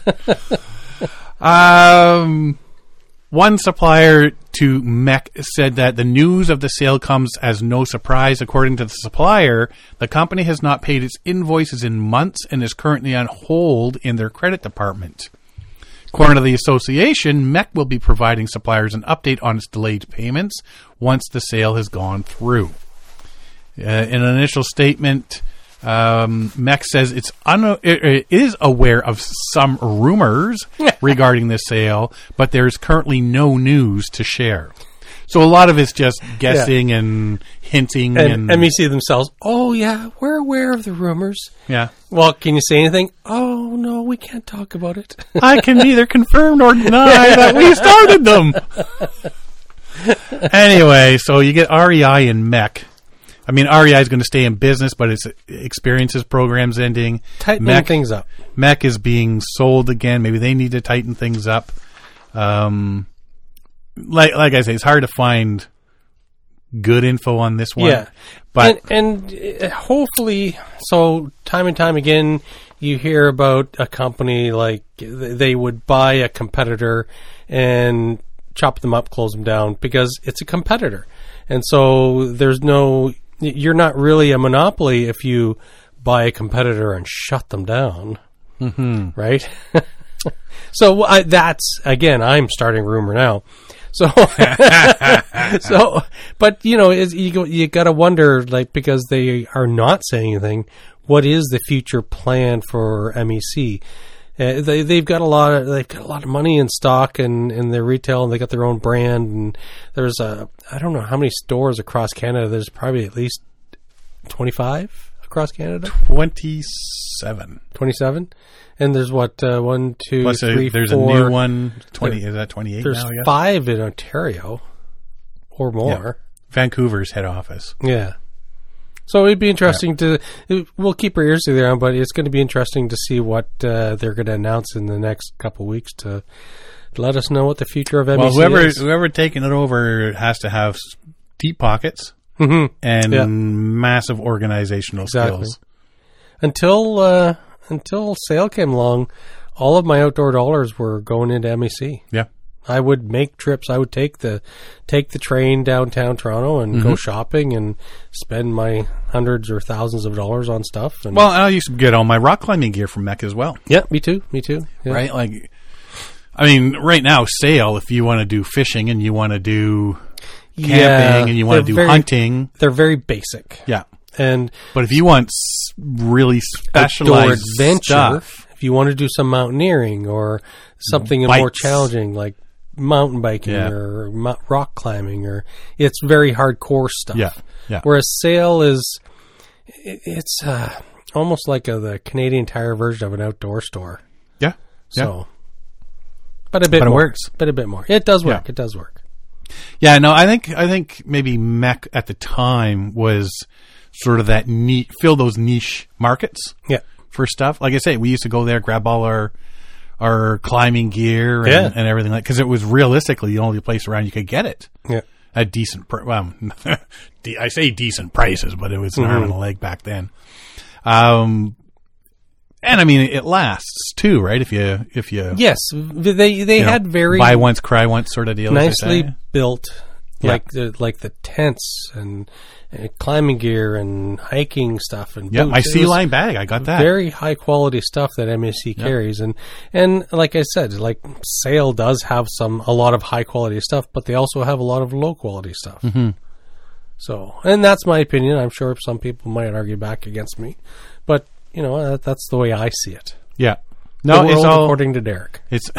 One supplier to Mech said that the news of the sale comes as no surprise. According to the supplier, the company has not paid its invoices in months and is currently on hold in their credit department. According to the association, Mech will be providing suppliers an update on its delayed payments once the sale has gone through. In an initial statement, Mech says it is aware of some rumors regarding the sale, but there's currently no news to share. So a lot of it's just guessing and hinting. And MEC themselves, we're aware of the rumors. Yeah. Well, can you say anything? Oh, no, we can't talk about it. I can neither confirm nor deny that we started them. Anyway, so you get REI and Mech. I mean, REI is going to stay in business, but its experiences program's ending. Tightening things up. Mech is being sold again. Maybe they need to tighten things up. Like I say, it's hard to find good info on this one. Yeah, but and hopefully, so time and time again, you hear about a company like they would buy a competitor and chop them up, close them down because it's a competitor, and so you're not really a monopoly if you buy a competitor and shut them down, right? So that's again, I'm starting a rumor now. So, but you got to wonder, like, because they are not saying anything. What is the future plan for MEC? They've got a lot of money in stock and in their retail, and they got their own brand. And there's I don't know how many stores across Canada. There's probably at least 25 across Canada. 27. 27. And there's what, 1, 2, Plus 3, there's 4. a new one. 20. Is that 28 there's now? I guess? 5 in Ontario or more. Yeah. Vancouver's head office. Yeah. So it'd be interesting we'll keep our ears to the ground, but it's going to be interesting to see what they're going to announce in the next couple of weeks to let us know what the future of MEC is. Whoever taking it over has to have deep pockets and massive organizational skills. Until Sale came along, all of my outdoor dollars were going into MEC. Yeah. I would make trips. I would take the train downtown Toronto and go shopping and spend my hundreds or thousands of dollars on stuff. And well, I used to get all my rock climbing gear from Mech as well. Yeah, me too. Yeah. Right? Like, I mean, right now, Sale, if you want to do fishing and you want to do camping and you want to do hunting. They're very basic. Yeah. But if you want really specialized adventure, stuff, if you want to do some mountaineering or something more challenging like mountain biking or rock climbing, or it's very hardcore stuff. Yeah. Whereas Sale it's almost like the Canadian Tire version of an outdoor store. Yeah. So, but it works. But a bit more. It does work. Yeah. It does work. Yeah. No, I think maybe Mech at the time was sort of that fill those niche markets. Yeah. For stuff. Like I say, we used to go there, grab all our our climbing gear and, and everything like, because it was realistically the only place around you could get it. Yeah. At decent, I say decent prices, but it was an arm and a leg back then. And I mean, it lasts too, right? If you yes, they had very buy once, cry once sort of deal. Nicely built, like the tents and climbing gear and hiking stuff and yeah, boots. my Sea Line bag, I got that. Very high quality stuff that MSC carries, and like I said, like Sail does have a lot of high quality stuff, but they also have a lot of low quality stuff. Mm-hmm. So, and that's my opinion. I'm sure some people might argue back against me, but you know that's the way I see it. Yeah, no, it's all according to Derek. It's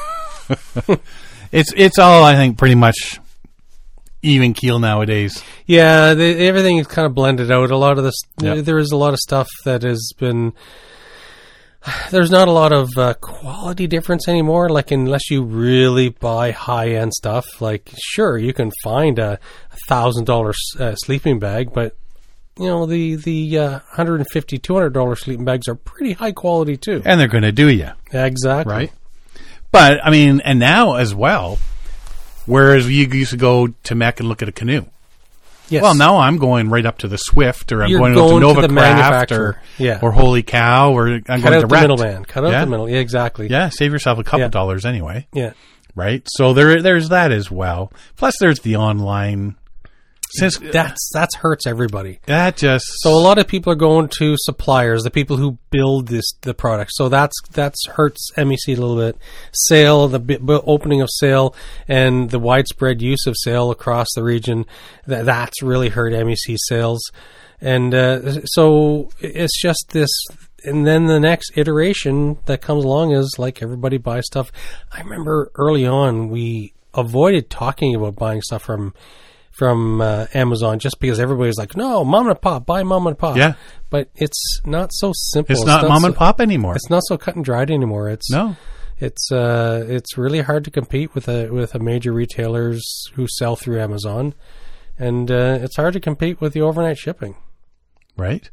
it's all, I think, pretty much even keel nowadays. Yeah, everything is kind of blended out. A lot of this, there is a lot of stuff that has been. There's not a lot of quality difference anymore. Like, unless you really buy high end stuff, like sure you can find a $1,000 sleeping bag, but you know the $150, $200 sleeping bags are pretty high quality too, and they're going to do you exactly right. But I mean, and now as well. Whereas you used to go to Mech and look at a canoe. Yes. Well, now I'm going right up to the Swift, or I'm going up to Novacraft, or Holy Cow, or I'm Cut going out to the middleman. Cut out the middle. Yeah, exactly. Yeah, save yourself a couple dollars anyway. Yeah. Right? So there's that as well. Plus there's the online. Since that hurts everybody. That just so a lot of people are going to suppliers, the people who build the product. So that's hurts MEC a little bit. Sail, the opening of Sail, and the widespread use of Sail across the region, that's really hurt MEC sales. And so it's just this. And then the next iteration that comes along is like everybody buys stuff. I remember early on we avoided talking about buying stuff from Amazon just because everybody's like, no, mom and pop, buy mom and pop. Yeah. But it's not so simple. It's not mom and pop anymore. It's not so cut and dried anymore. It's really hard to compete with a major retailers who sell through Amazon, and it's hard to compete with the overnight shipping. Right.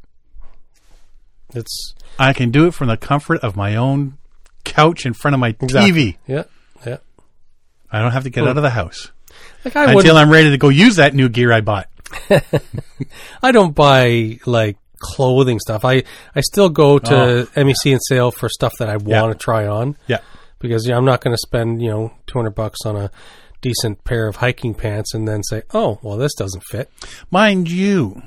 I can do it from the comfort of my own couch in front of my TV. Yeah. I don't have to get out of the house. Like until I'm ready to go use that new gear I bought. I don't buy like clothing stuff. I still go to MEC and Sail for stuff that I want to try on. Yeah. Because I'm not going to spend, $200 on a decent pair of hiking pants and then say, "Oh, well, this doesn't fit." Mind you,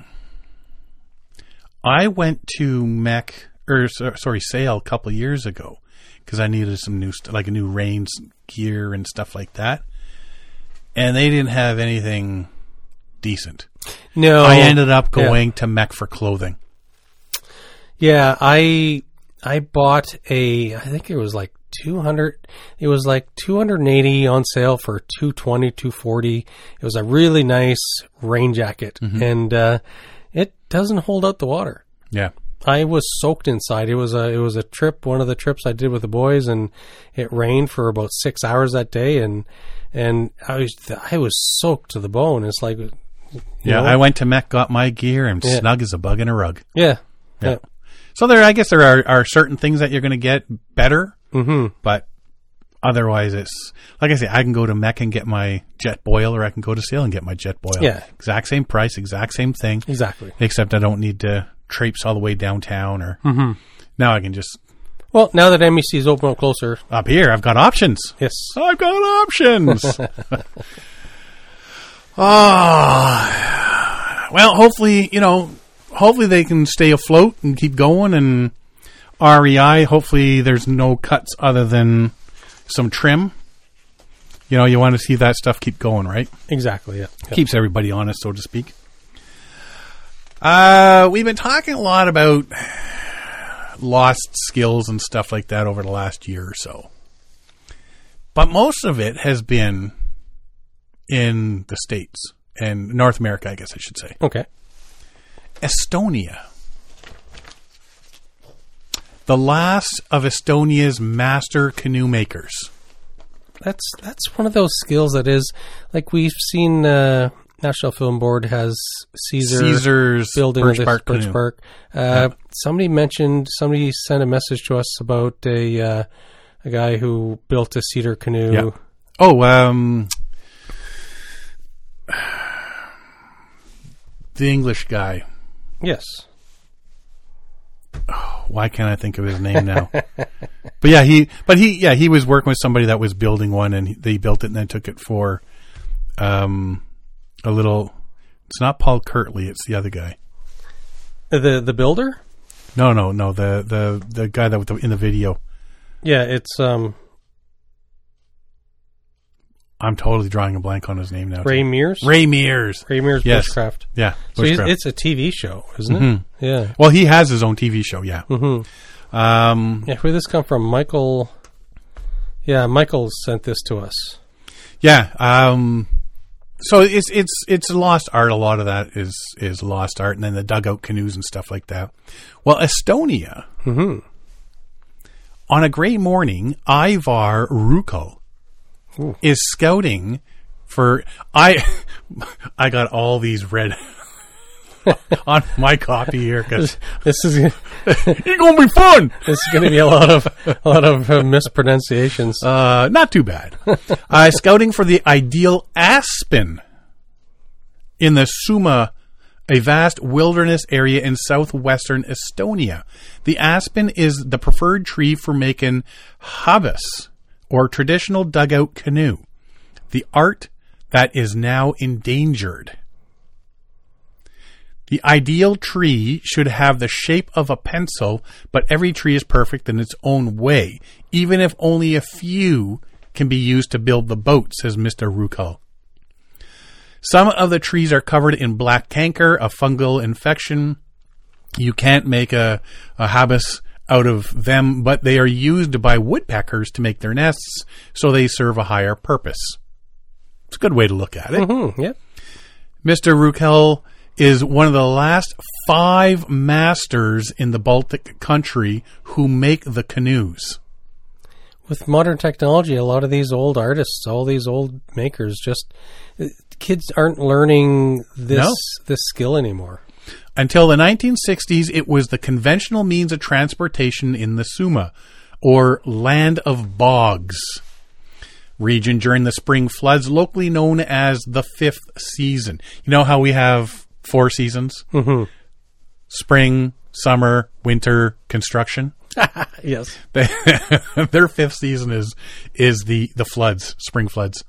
I went to Sail a couple of years ago because I needed some new like a new rain gear and stuff like that. And they didn't have anything decent. No. I ended up going to Mech for clothing. Yeah, I bought I think it was like 200. It was like 280 on sale for 220, 240. It was a really nice rain jacket, and it doesn't hold out the water. Yeah. I was soaked inside. It was a trip, one of the trips I did with the boys, and it rained for about 6 hours that day, and I was soaked to the bone. It's like, I went to Mech, got my gear, and snug as a bug in a rug. Yeah. So I guess there are certain things that you're going to get better, but otherwise it's like I say, I can go to Mech and get my Jet Boil, or I can go to Sail and get my Jet Boil. Yeah, exact same price, exact same thing. Exactly. Except I don't need to traipse all the way downtown, or now I can just. Well, now that MEC is open up closer. Up here, I've got options. Yes. I've got options. Well, hopefully they can stay afloat and keep going. And REI, hopefully there's no cuts other than some trim. You want to see that stuff keep going, right? Exactly, yeah. Keeps everybody honest, so to speak. We've been talking a lot about lost skills and stuff like that over the last year or so. But most of it has been in the States and North America, I guess I should say. Okay. Estonia. The last of Estonia's master canoe makers. That's one of those skills that is, like we've seen National Film Board has Caesar's building Birch Birch Bark. Somebody sent a message to us about a a guy who built a cedar canoe. Yeah. Oh, the English guy. Yes. Why can't I think of his name now? But he was working with somebody that was building one, and they built it and then took it for a little. It's not Paul Kirtley; it's the other guy. The builder? No. The guy that was in the video. Yeah, it's I'm totally drawing a blank on his name now. Ray Mears. Ray Mears. Ray Mears Yes. Bushcraft. Yeah. So it's a TV show, isn't it? Yeah. Well, he has his own TV show. Yeah. Yeah. Where did this come from? Michael. Yeah, Michael sent this to us. Yeah. So it's lost art. A lot of that is lost art, and then the dugout canoes and stuff like that. Well, Estonia. On a great morning, Ivar Rukal is scouting for. I got all these red on my copy here because This is it's gonna be fun. this is going to be a lot of mispronunciations. Not too bad. Scouting for the ideal aspen in the Suma, a vast wilderness area in southwestern Estonia. The aspen is the preferred tree for making habas, or traditional dugout canoe, the art that is now endangered. The ideal tree should have the shape of a pencil, but every tree is perfect in its own way, even if only a few can be used to build the boat, says Mr. Rukal. Some of the trees are covered in black canker, a fungal infection. You can't make a habas out of them, but they are used by woodpeckers to make their nests, so they serve a higher purpose. It's a good way to look at it. Yep. Mr. Rukal is one of the last 5 masters in the Baltic country who make the canoes. With modern technology, a lot of these old artists, all these old makers, just kids aren't learning this skill anymore. Until the 1960s, it was the conventional means of transportation in the Suma, or land of bogs, region during the spring floods, locally known as the 5th season. You know how we have 4 seasons? Spring, summer, winter, construction? Yes. Their 5th season is the floods, spring floods.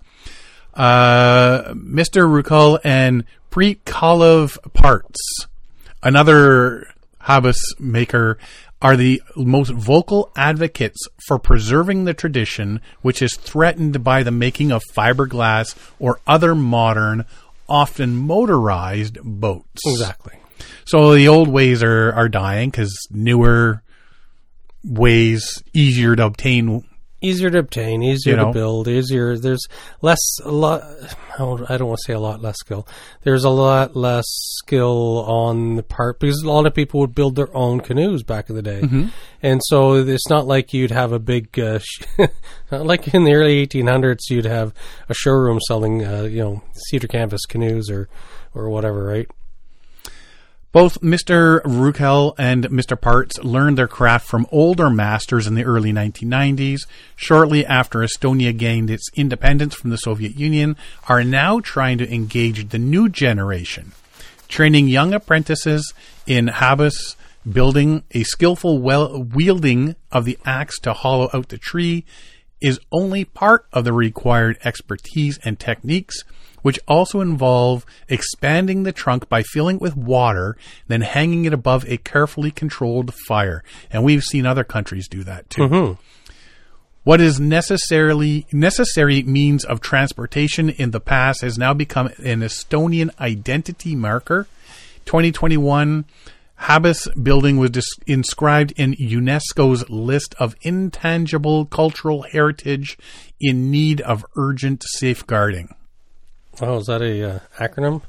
Mr. Rukal and Preet Kalev Parts, another habas maker, are the most vocal advocates for preserving the tradition, which is threatened by the making of fiberglass or other modern, often motorized boats. Exactly. So the old ways are dying because newer ways, easier to obtain. Easier to obtain, easier to build, easier. There's I don't want to say a lot less skill. There's a lot less skill on the part, because a lot of people would build their own canoes back in the day. And so it's not like you'd have a big, not like in the early 1800s, you'd have a showroom selling, cedar canvas canoes or whatever, right? Both Mr. Rukal and Mr. Parts learned their craft from older masters in the early 1990s. Shortly after Estonia gained its independence from the Soviet Union, are now trying to engage the new generation, training young apprentices in habas, building a skillful wielding of the axe to hollow out the tree is only part of the required expertise and techniques, which also involve expanding the trunk by filling it with water, then hanging it above a carefully controlled fire. And we've seen other countries do that too. What is necessary means of transportation in the past has now become an Estonian identity marker. 2021, habas building was inscribed in UNESCO's list of intangible cultural heritage in need of urgent safeguarding. Oh, is that a acronym?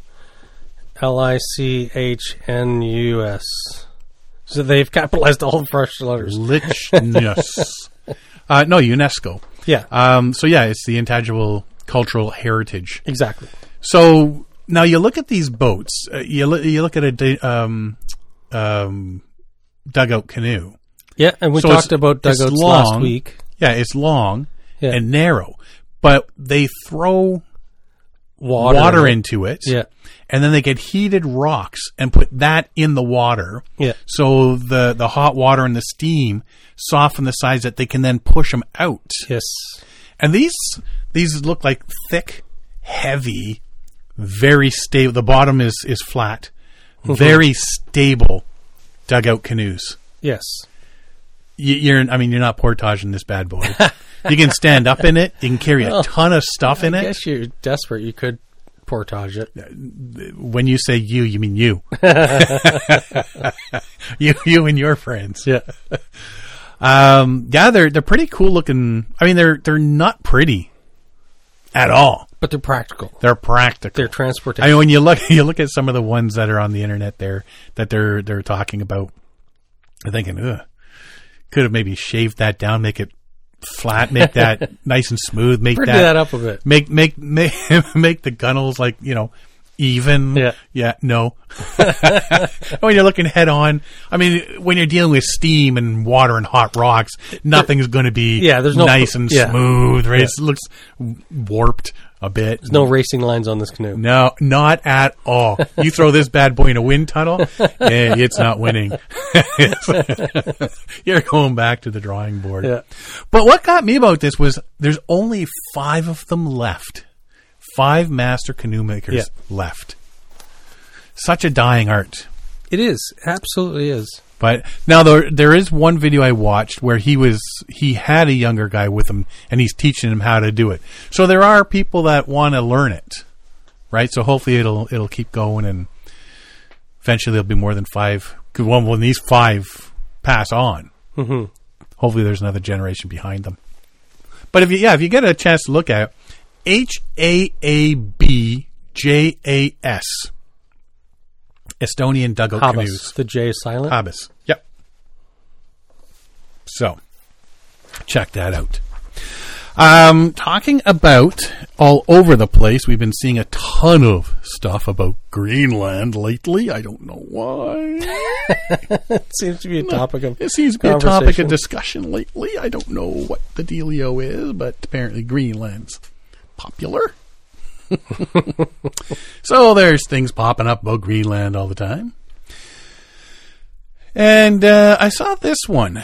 LICHNUS. So they've capitalized all the first letters. Lichnus. No, UNESCO. Yeah. So yeah, it's the intangible cultural heritage. Exactly. So now you look at these boats. You look at a dugout canoe. Yeah, and we talked about dugouts last week. Yeah, it's long Yeah. and narrow, but they throw water into it. Yeah. And then they get heated rocks and put that in the water. Yeah. So the hot water and the steam soften the sides that they can then push them out. Yes. And these look like thick, heavy, very stable. The bottom is flat. Very stable dugout canoes. Yes. You're not portaging this bad boy. You can stand up in it. You can carry a ton of stuff in I it. guess you're desperate. You could portage it. When you say you mean you. you and your friends. Yeah. Yeah, they're pretty cool looking. I mean, they're not pretty at all. But they're practical. They're practical. They're transportation. I mean, when you look at some of the ones that are on the internet there that they're talking about, I'm thinking, could have maybe shaved that down, make it flat, make that nice and smooth, make Pretty that up a bit. make the gunnels like, even. Yeah. No. When you're looking head on, I mean, when you're dealing with steam and water and hot rocks, nothing's going to be there's no nice and smooth, right? It looks warped a bit. There's no racing lines on this canoe. No, not at all. You throw this bad boy in a wind tunnel, it's not winning. You're going back to the drawing board. Yeah. But what got me about this was there's only 5 of them left. 5 master canoe makers left. Such a dying art. It is. Absolutely is. But now there is one video I watched where he had a younger guy with him and he's teaching him how to do it. So there are people that want to learn it, right? So hopefully it'll keep going and eventually there'll be more than 5. Because when these 5 pass on, hopefully there's another generation behind them. But if you get a chance to look at it, HAABJAS. Estonian dugout Habas. canoes. The J is silent. Habas. Yep. So, check that out. Talking about all over the place, we've been seeing a ton of stuff about Greenland lately. I don't know why. It seems to be a topic of It seems to be a topic of discussion lately. I don't know what the dealio is, but apparently Greenland's popular. So there's things popping up about Greenland all the time. And I saw this one.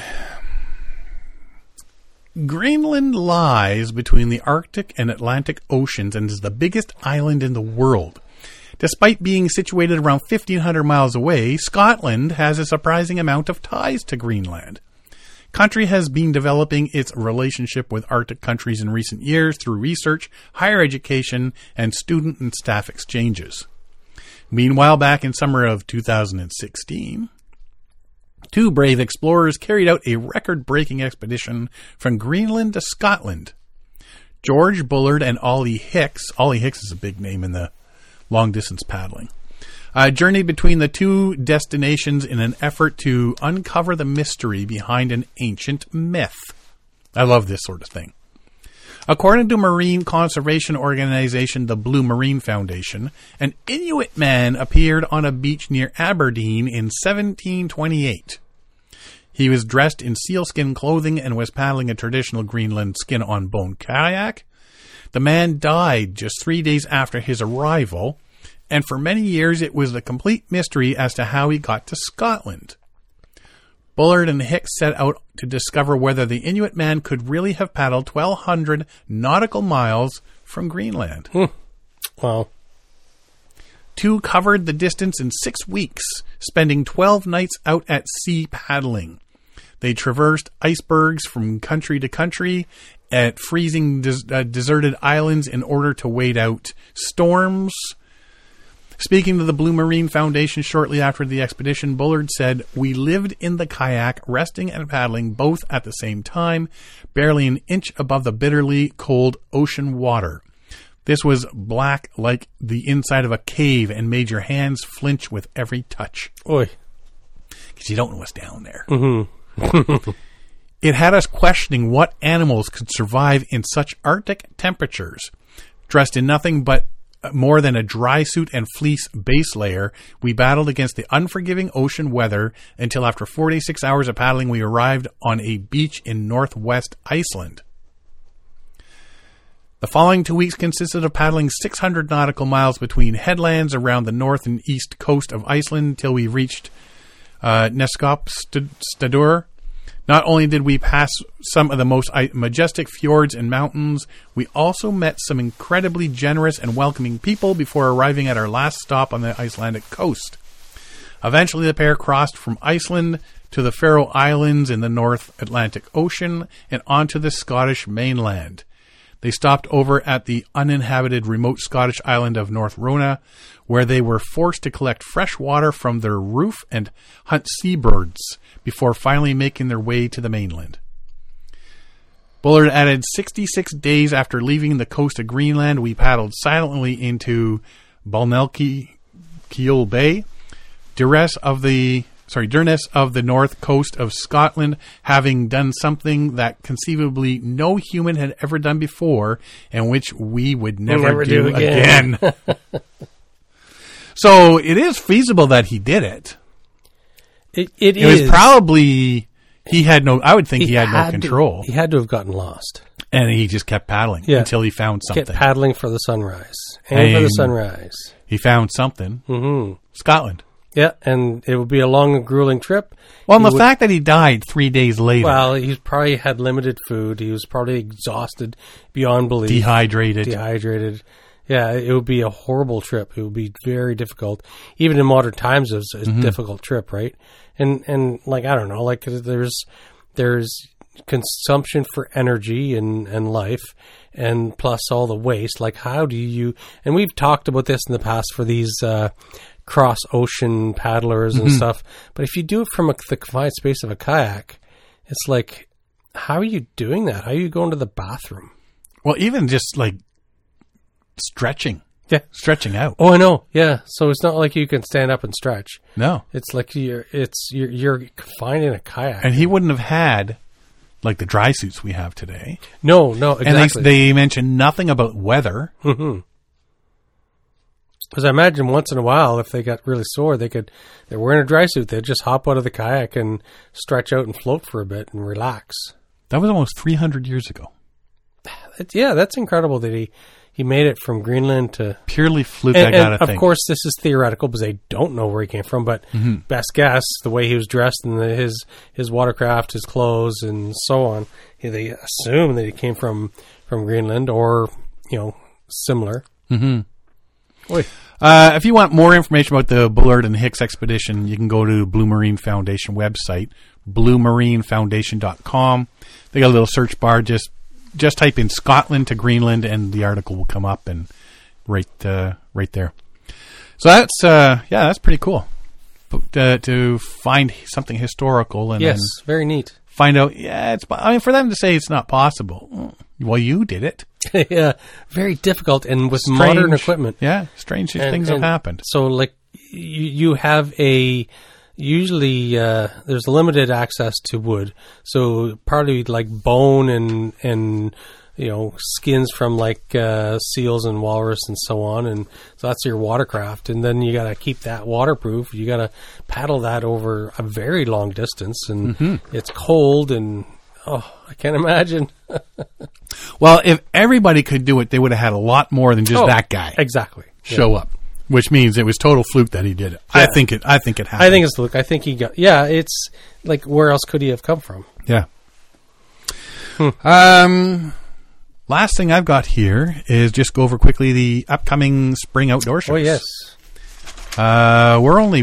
Greenland lies between the Arctic and Atlantic Oceans and is the biggest island in the world. Despite being situated around 1,500 miles away, Scotland has a surprising amount of ties to Greenland. Country has been developing its relationship with Arctic countries in recent years through research, higher education, and student and staff exchanges. Meanwhile, back in summer of 2016, 2 brave explorers carried out a record-breaking expedition from Greenland to Scotland. George Bullard and Ollie Hicks. Ollie Hicks is a big name in the long-distance paddling. Journeyed between the 2 destinations in an effort to uncover the mystery behind an ancient myth. I love this sort of thing. According to marine conservation organization the Blue Marine Foundation, an Inuit man appeared on a beach near Aberdeen in 1728. He was dressed in sealskin clothing and was paddling a traditional Greenland skin-on-bone kayak. The man died just 3 days after his arrival, and for many years it was a complete mystery as to how he got to Scotland. Bullard and Hicks set out to discover whether the Inuit man could really have paddled 1,200 nautical miles from Greenland. Wow. 2 covered the distance in 6 weeks, spending 12 nights out at sea paddling. They traversed icebergs from country to country at freezing deserted islands in order to wait out storms. Speaking to the Blue Marine Foundation shortly after the expedition, Bullard said, "We lived in the kayak, resting and paddling both at the same time, barely an inch above the bitterly cold ocean water. This was black like the inside of a cave and made your hands flinch with every touch." Oy. Because you don't know what's down there. It had us questioning what animals could survive in such Arctic temperatures, dressed in nothing but more than a dry suit and fleece base layer, we battled against the unforgiving ocean weather until after 46 hours of paddling, we arrived on a beach in northwest Iceland. The following 2 weeks consisted of paddling 600 nautical miles between headlands around the north and east coast of Iceland until we reached Neskopstadur. Not only did we pass some of the most majestic fjords and mountains, we also met some incredibly generous and welcoming people before arriving at our last stop on the Icelandic coast. Eventually, the pair crossed from Iceland to the Faroe Islands in the North Atlantic Ocean and onto the Scottish mainland. They stopped over at the uninhabited remote Scottish island of North Rona, where they were forced to collect fresh water from their roof and hunt seabirds before finally making their way to the mainland. Bullard added 66 days after leaving the coast of Greenland, we paddled silently into Balnelkeel Bay, Durness of the north coast of Scotland, having done something that conceivably no human had ever done before and which we would never do again. So it is feasible that he did it. It was probably, I would think he had no control. He had to have gotten lost. And he just kept paddling until he found something. Kept paddling for the sunrise. And for the sunrise. He found something. Mm-hmm. Scotland. Yeah, and it would be a long and grueling trip. Well, and the fact that he died 3 days later. Well, he probably had limited food. He was probably exhausted beyond belief. Dehydrated. Yeah, it would be a horrible trip. It would be very difficult. Even in modern times, it's a difficult trip, right? And like, I don't know, like there's consumption for energy and life, and plus all the waste. Like, how do you, and we've talked about this in the past for these cross ocean paddlers and stuff, but if you do it from the confined space of a kayak, it's like, how are you doing that? How are you going to the bathroom? Well, even just like stretching out. Oh, I know. Yeah, so it's not like you can stand up and stretch. No, it's like you're confined in a kayak, and he wouldn't have had like the dry suits we have today. No, exactly. And they mentioned nothing about weather. Because I imagine once in a while, if they got really sore, they're wearing a dry suit. They'd just hop out of the kayak and stretch out and float for a bit and relax. That was almost 300 years ago. Yeah, that's incredible that he made it from Greenland to... Purely fluke, I gotta think. Of course, this is theoretical because they don't know where he came from, but best guess, the way he was dressed and his watercraft, his clothes, and so on, they assume that he came from Greenland or, similar. Mm-hmm. If you want more information about the Bullard and Hicks expedition, you can go to Blue Marine Foundation website, bluemarinefoundation.com. They got a little search bar. Just type in Scotland to Greenland, and the article will come up and right there. So that's pretty cool to find something historical and yes, very neat. Find out. Yeah, for them to say it's not possible. Well, you did it. Yeah, very difficult, and with modern equipment. Yeah, strange things have happened. So, like, you have usually there's limited access to wood. So, partly like bone and skins from like seals and walrus and so on, and so that's your watercraft. And then you got to keep that waterproof. You got to paddle that over a very long distance, and it's cold and. Oh, I can't imagine. Well, if everybody could do it, they would have had a lot more than just that guy. Exactly. Show up, which means it was total fluke that he did it. Yeah. I think it happened. I think it's fluke. I think he got. Yeah, it's like, where else could he have come from? Yeah. Last thing I've got here is just go over quickly the upcoming spring outdoor shows. Oh yes. We're only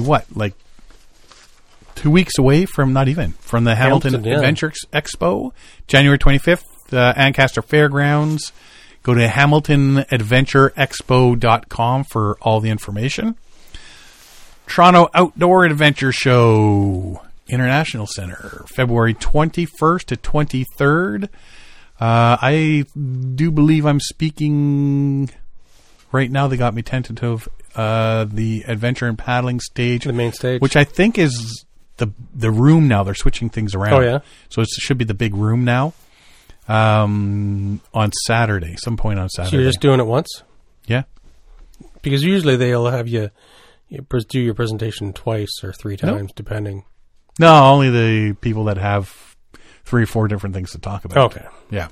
2 weeks away from the Hamilton Adventure Expo, January 25th, Ancaster Fairgrounds. Go to HamiltonAdventureExpo.com for all the information. Toronto Outdoor Adventure Show, International Center, February 21st to 23rd. I do believe I'm speaking right now. They got me tentative. The adventure and paddling stage, the main stage, which I think is the room now. They're switching things around. Oh yeah, so it should be the big room now. On Saturday, some point on Saturday. So you're just doing it once? Yeah. Because usually they'll have you do your presentation twice or 3 times, depending. No, only the people that have 3 or 4 different things to talk about. Okay. Yeah.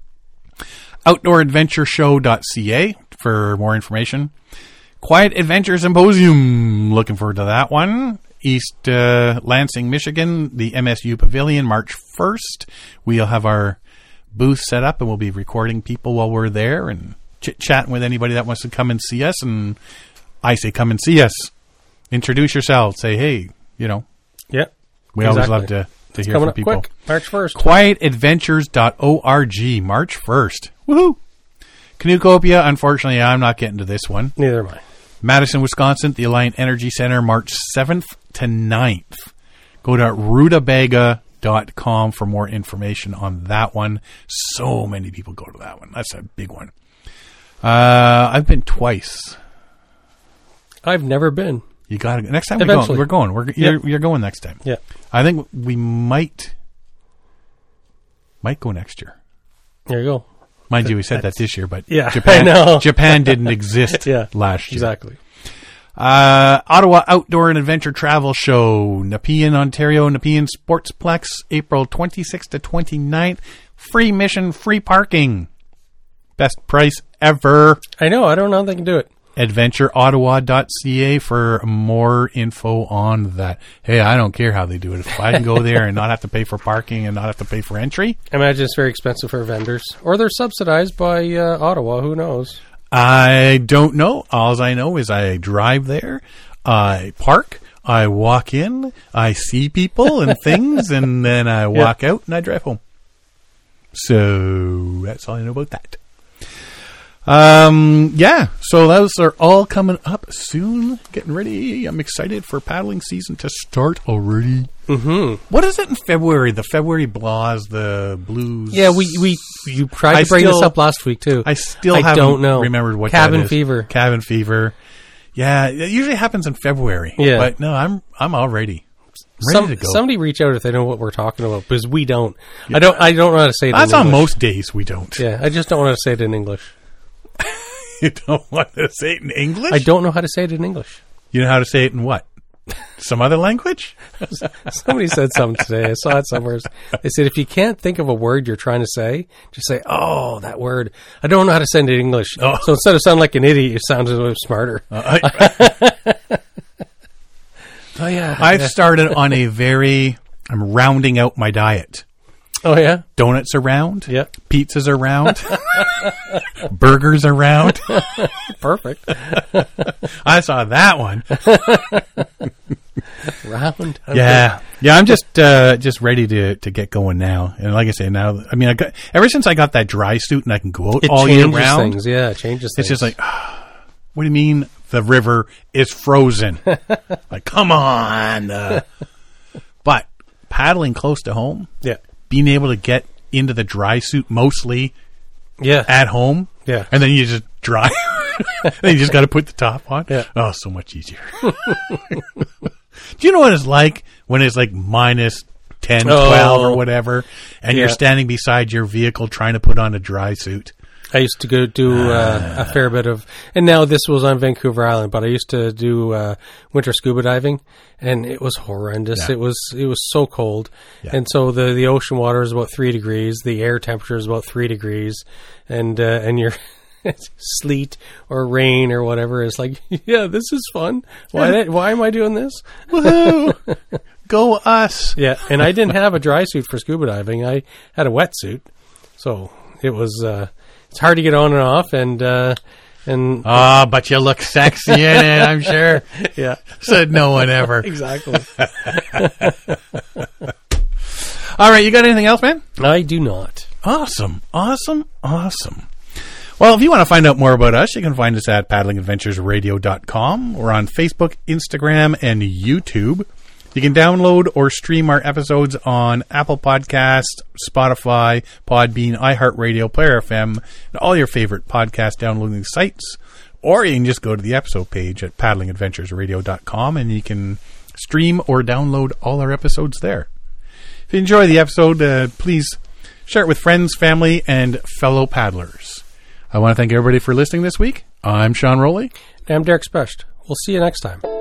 OutdoorAdventureShow.ca for more information. Quiet Adventure Symposium. Looking forward to that one. East Lansing, Michigan, the MSU Pavilion, March 1st. We'll have our booth set up and we'll be recording people while we're there and chit-chatting with anybody that wants to come and see us. And I say come and see us. Introduce yourself. Say, hey, Yeah. We always love to hear from people. Quick, March 1st. QuietAdventures.org, March 1st. Woohoo! Canoecopia, unfortunately, I'm not getting to this one. Neither am I. Madison, Wisconsin, the Alliant Energy Center, March 7th to 9th. Go to rutabaga.com for more information on that one. So many people go to that one. That's a big one. I've been twice. I've never been. You got to next time Eventually. we're going. You're going next time. Yeah. I think we might go next year. There you go. Mind you, we said that this year, but Yeah, Japan, I know. Japan didn't exist last year. Exactly. Ottawa Outdoor and Adventure Travel Show, Nepean, Ontario, Nepean Sportsplex, April 26th to 29th. Free mission, free parking. Best price ever. I know. I don't know how they can do it. AdventureOttawa.ca for more info on that. Hey, I don't care how they do it. If I can go there and not have to pay for parking and not have to pay for entry. I imagine it's very expensive for vendors. Or they're subsidized by Ottawa. Who knows? I don't know. All I know is I drive there, I park, I walk in, I see people and things, and then I walk out and I drive home. So that's all I know about that. So those are all coming up soon. Getting ready. I'm excited for paddling season to start already. Mm-hmm. What is it in February? The February Blahs, the blues. Yeah, you tried to bring this up last week too. I don't know. Remembered what Cabin that is. fever. Cabin fever. Yeah, it usually happens in February. Yeah, but no, I'm all ready to go. Somebody reach out if they know what we're talking about, because we don't. Yeah. I don't know how to say it. That's in on English. most days we don't. Yeah, I just don't want to say it in English. You don't want to say it in English? I don't know how to say it in English. You know how to say it in what? Some other language? Somebody said something today. I saw it somewhere. They said, if you can't think of a word you're trying to say, just say, oh, that word. I don't know how to say it in English. Oh. So instead of sounding like an idiot, you sound a little smarter. Oh, yeah. I've started on I'm rounding out my diet. Oh, yeah? Donuts around. Yep. Pizzas around. Burgers around. Perfect. I saw that one. Round. Yeah. Yeah, I'm just ready to get going now. And like I say, now, I mean, ever since I got that dry suit and I can go out all year round. Things. Yeah, it changes things. It's just like, what do you mean the river is frozen? Like, come on. But paddling close to home. Yeah. Being able to get into the dry suit mostly at home. Yeah. And then you just dry. Then you just got to put the top on. Yeah. Oh, so much easier. Do you know what it's like when it's like minus 10, 12 or whatever, and you're standing beside your vehicle trying to put on a dry suit? I used to go do a fair bit of, and now this was on Vancouver Island, but I used to do winter scuba diving, and it was horrendous. Yeah. It was so cold, and so the ocean water is about 3 degrees, the air temperature is about 3 degrees, and your sleet or rain or whatever is like, yeah, this is fun. Why am I doing this? Woohoo! Go us! Yeah, and I didn't have a dry suit for scuba diving. I had a wetsuit, so it was. It's hard to get on and off, and but you look sexy in it, I'm sure. Yeah, said no one ever. Exactly. All right, you got anything else, man? I do not. Awesome. Well, if you want to find out more about us, you can find us at paddlingadventuresradio.com. We're on Facebook, Instagram, and YouTube. You can download or stream our episodes on Apple Podcasts, Spotify, Podbean, iHeartRadio, Player FM, and all your favorite podcast downloading sites. Or you can just go to the episode page at paddlingadventuresradio.com and you can stream or download all our episodes there. If you enjoy the episode, please share it with friends, family, and fellow paddlers. I want to thank everybody for listening this week. I'm Sean Rowley. I'm Derek Specht. We'll see you next time.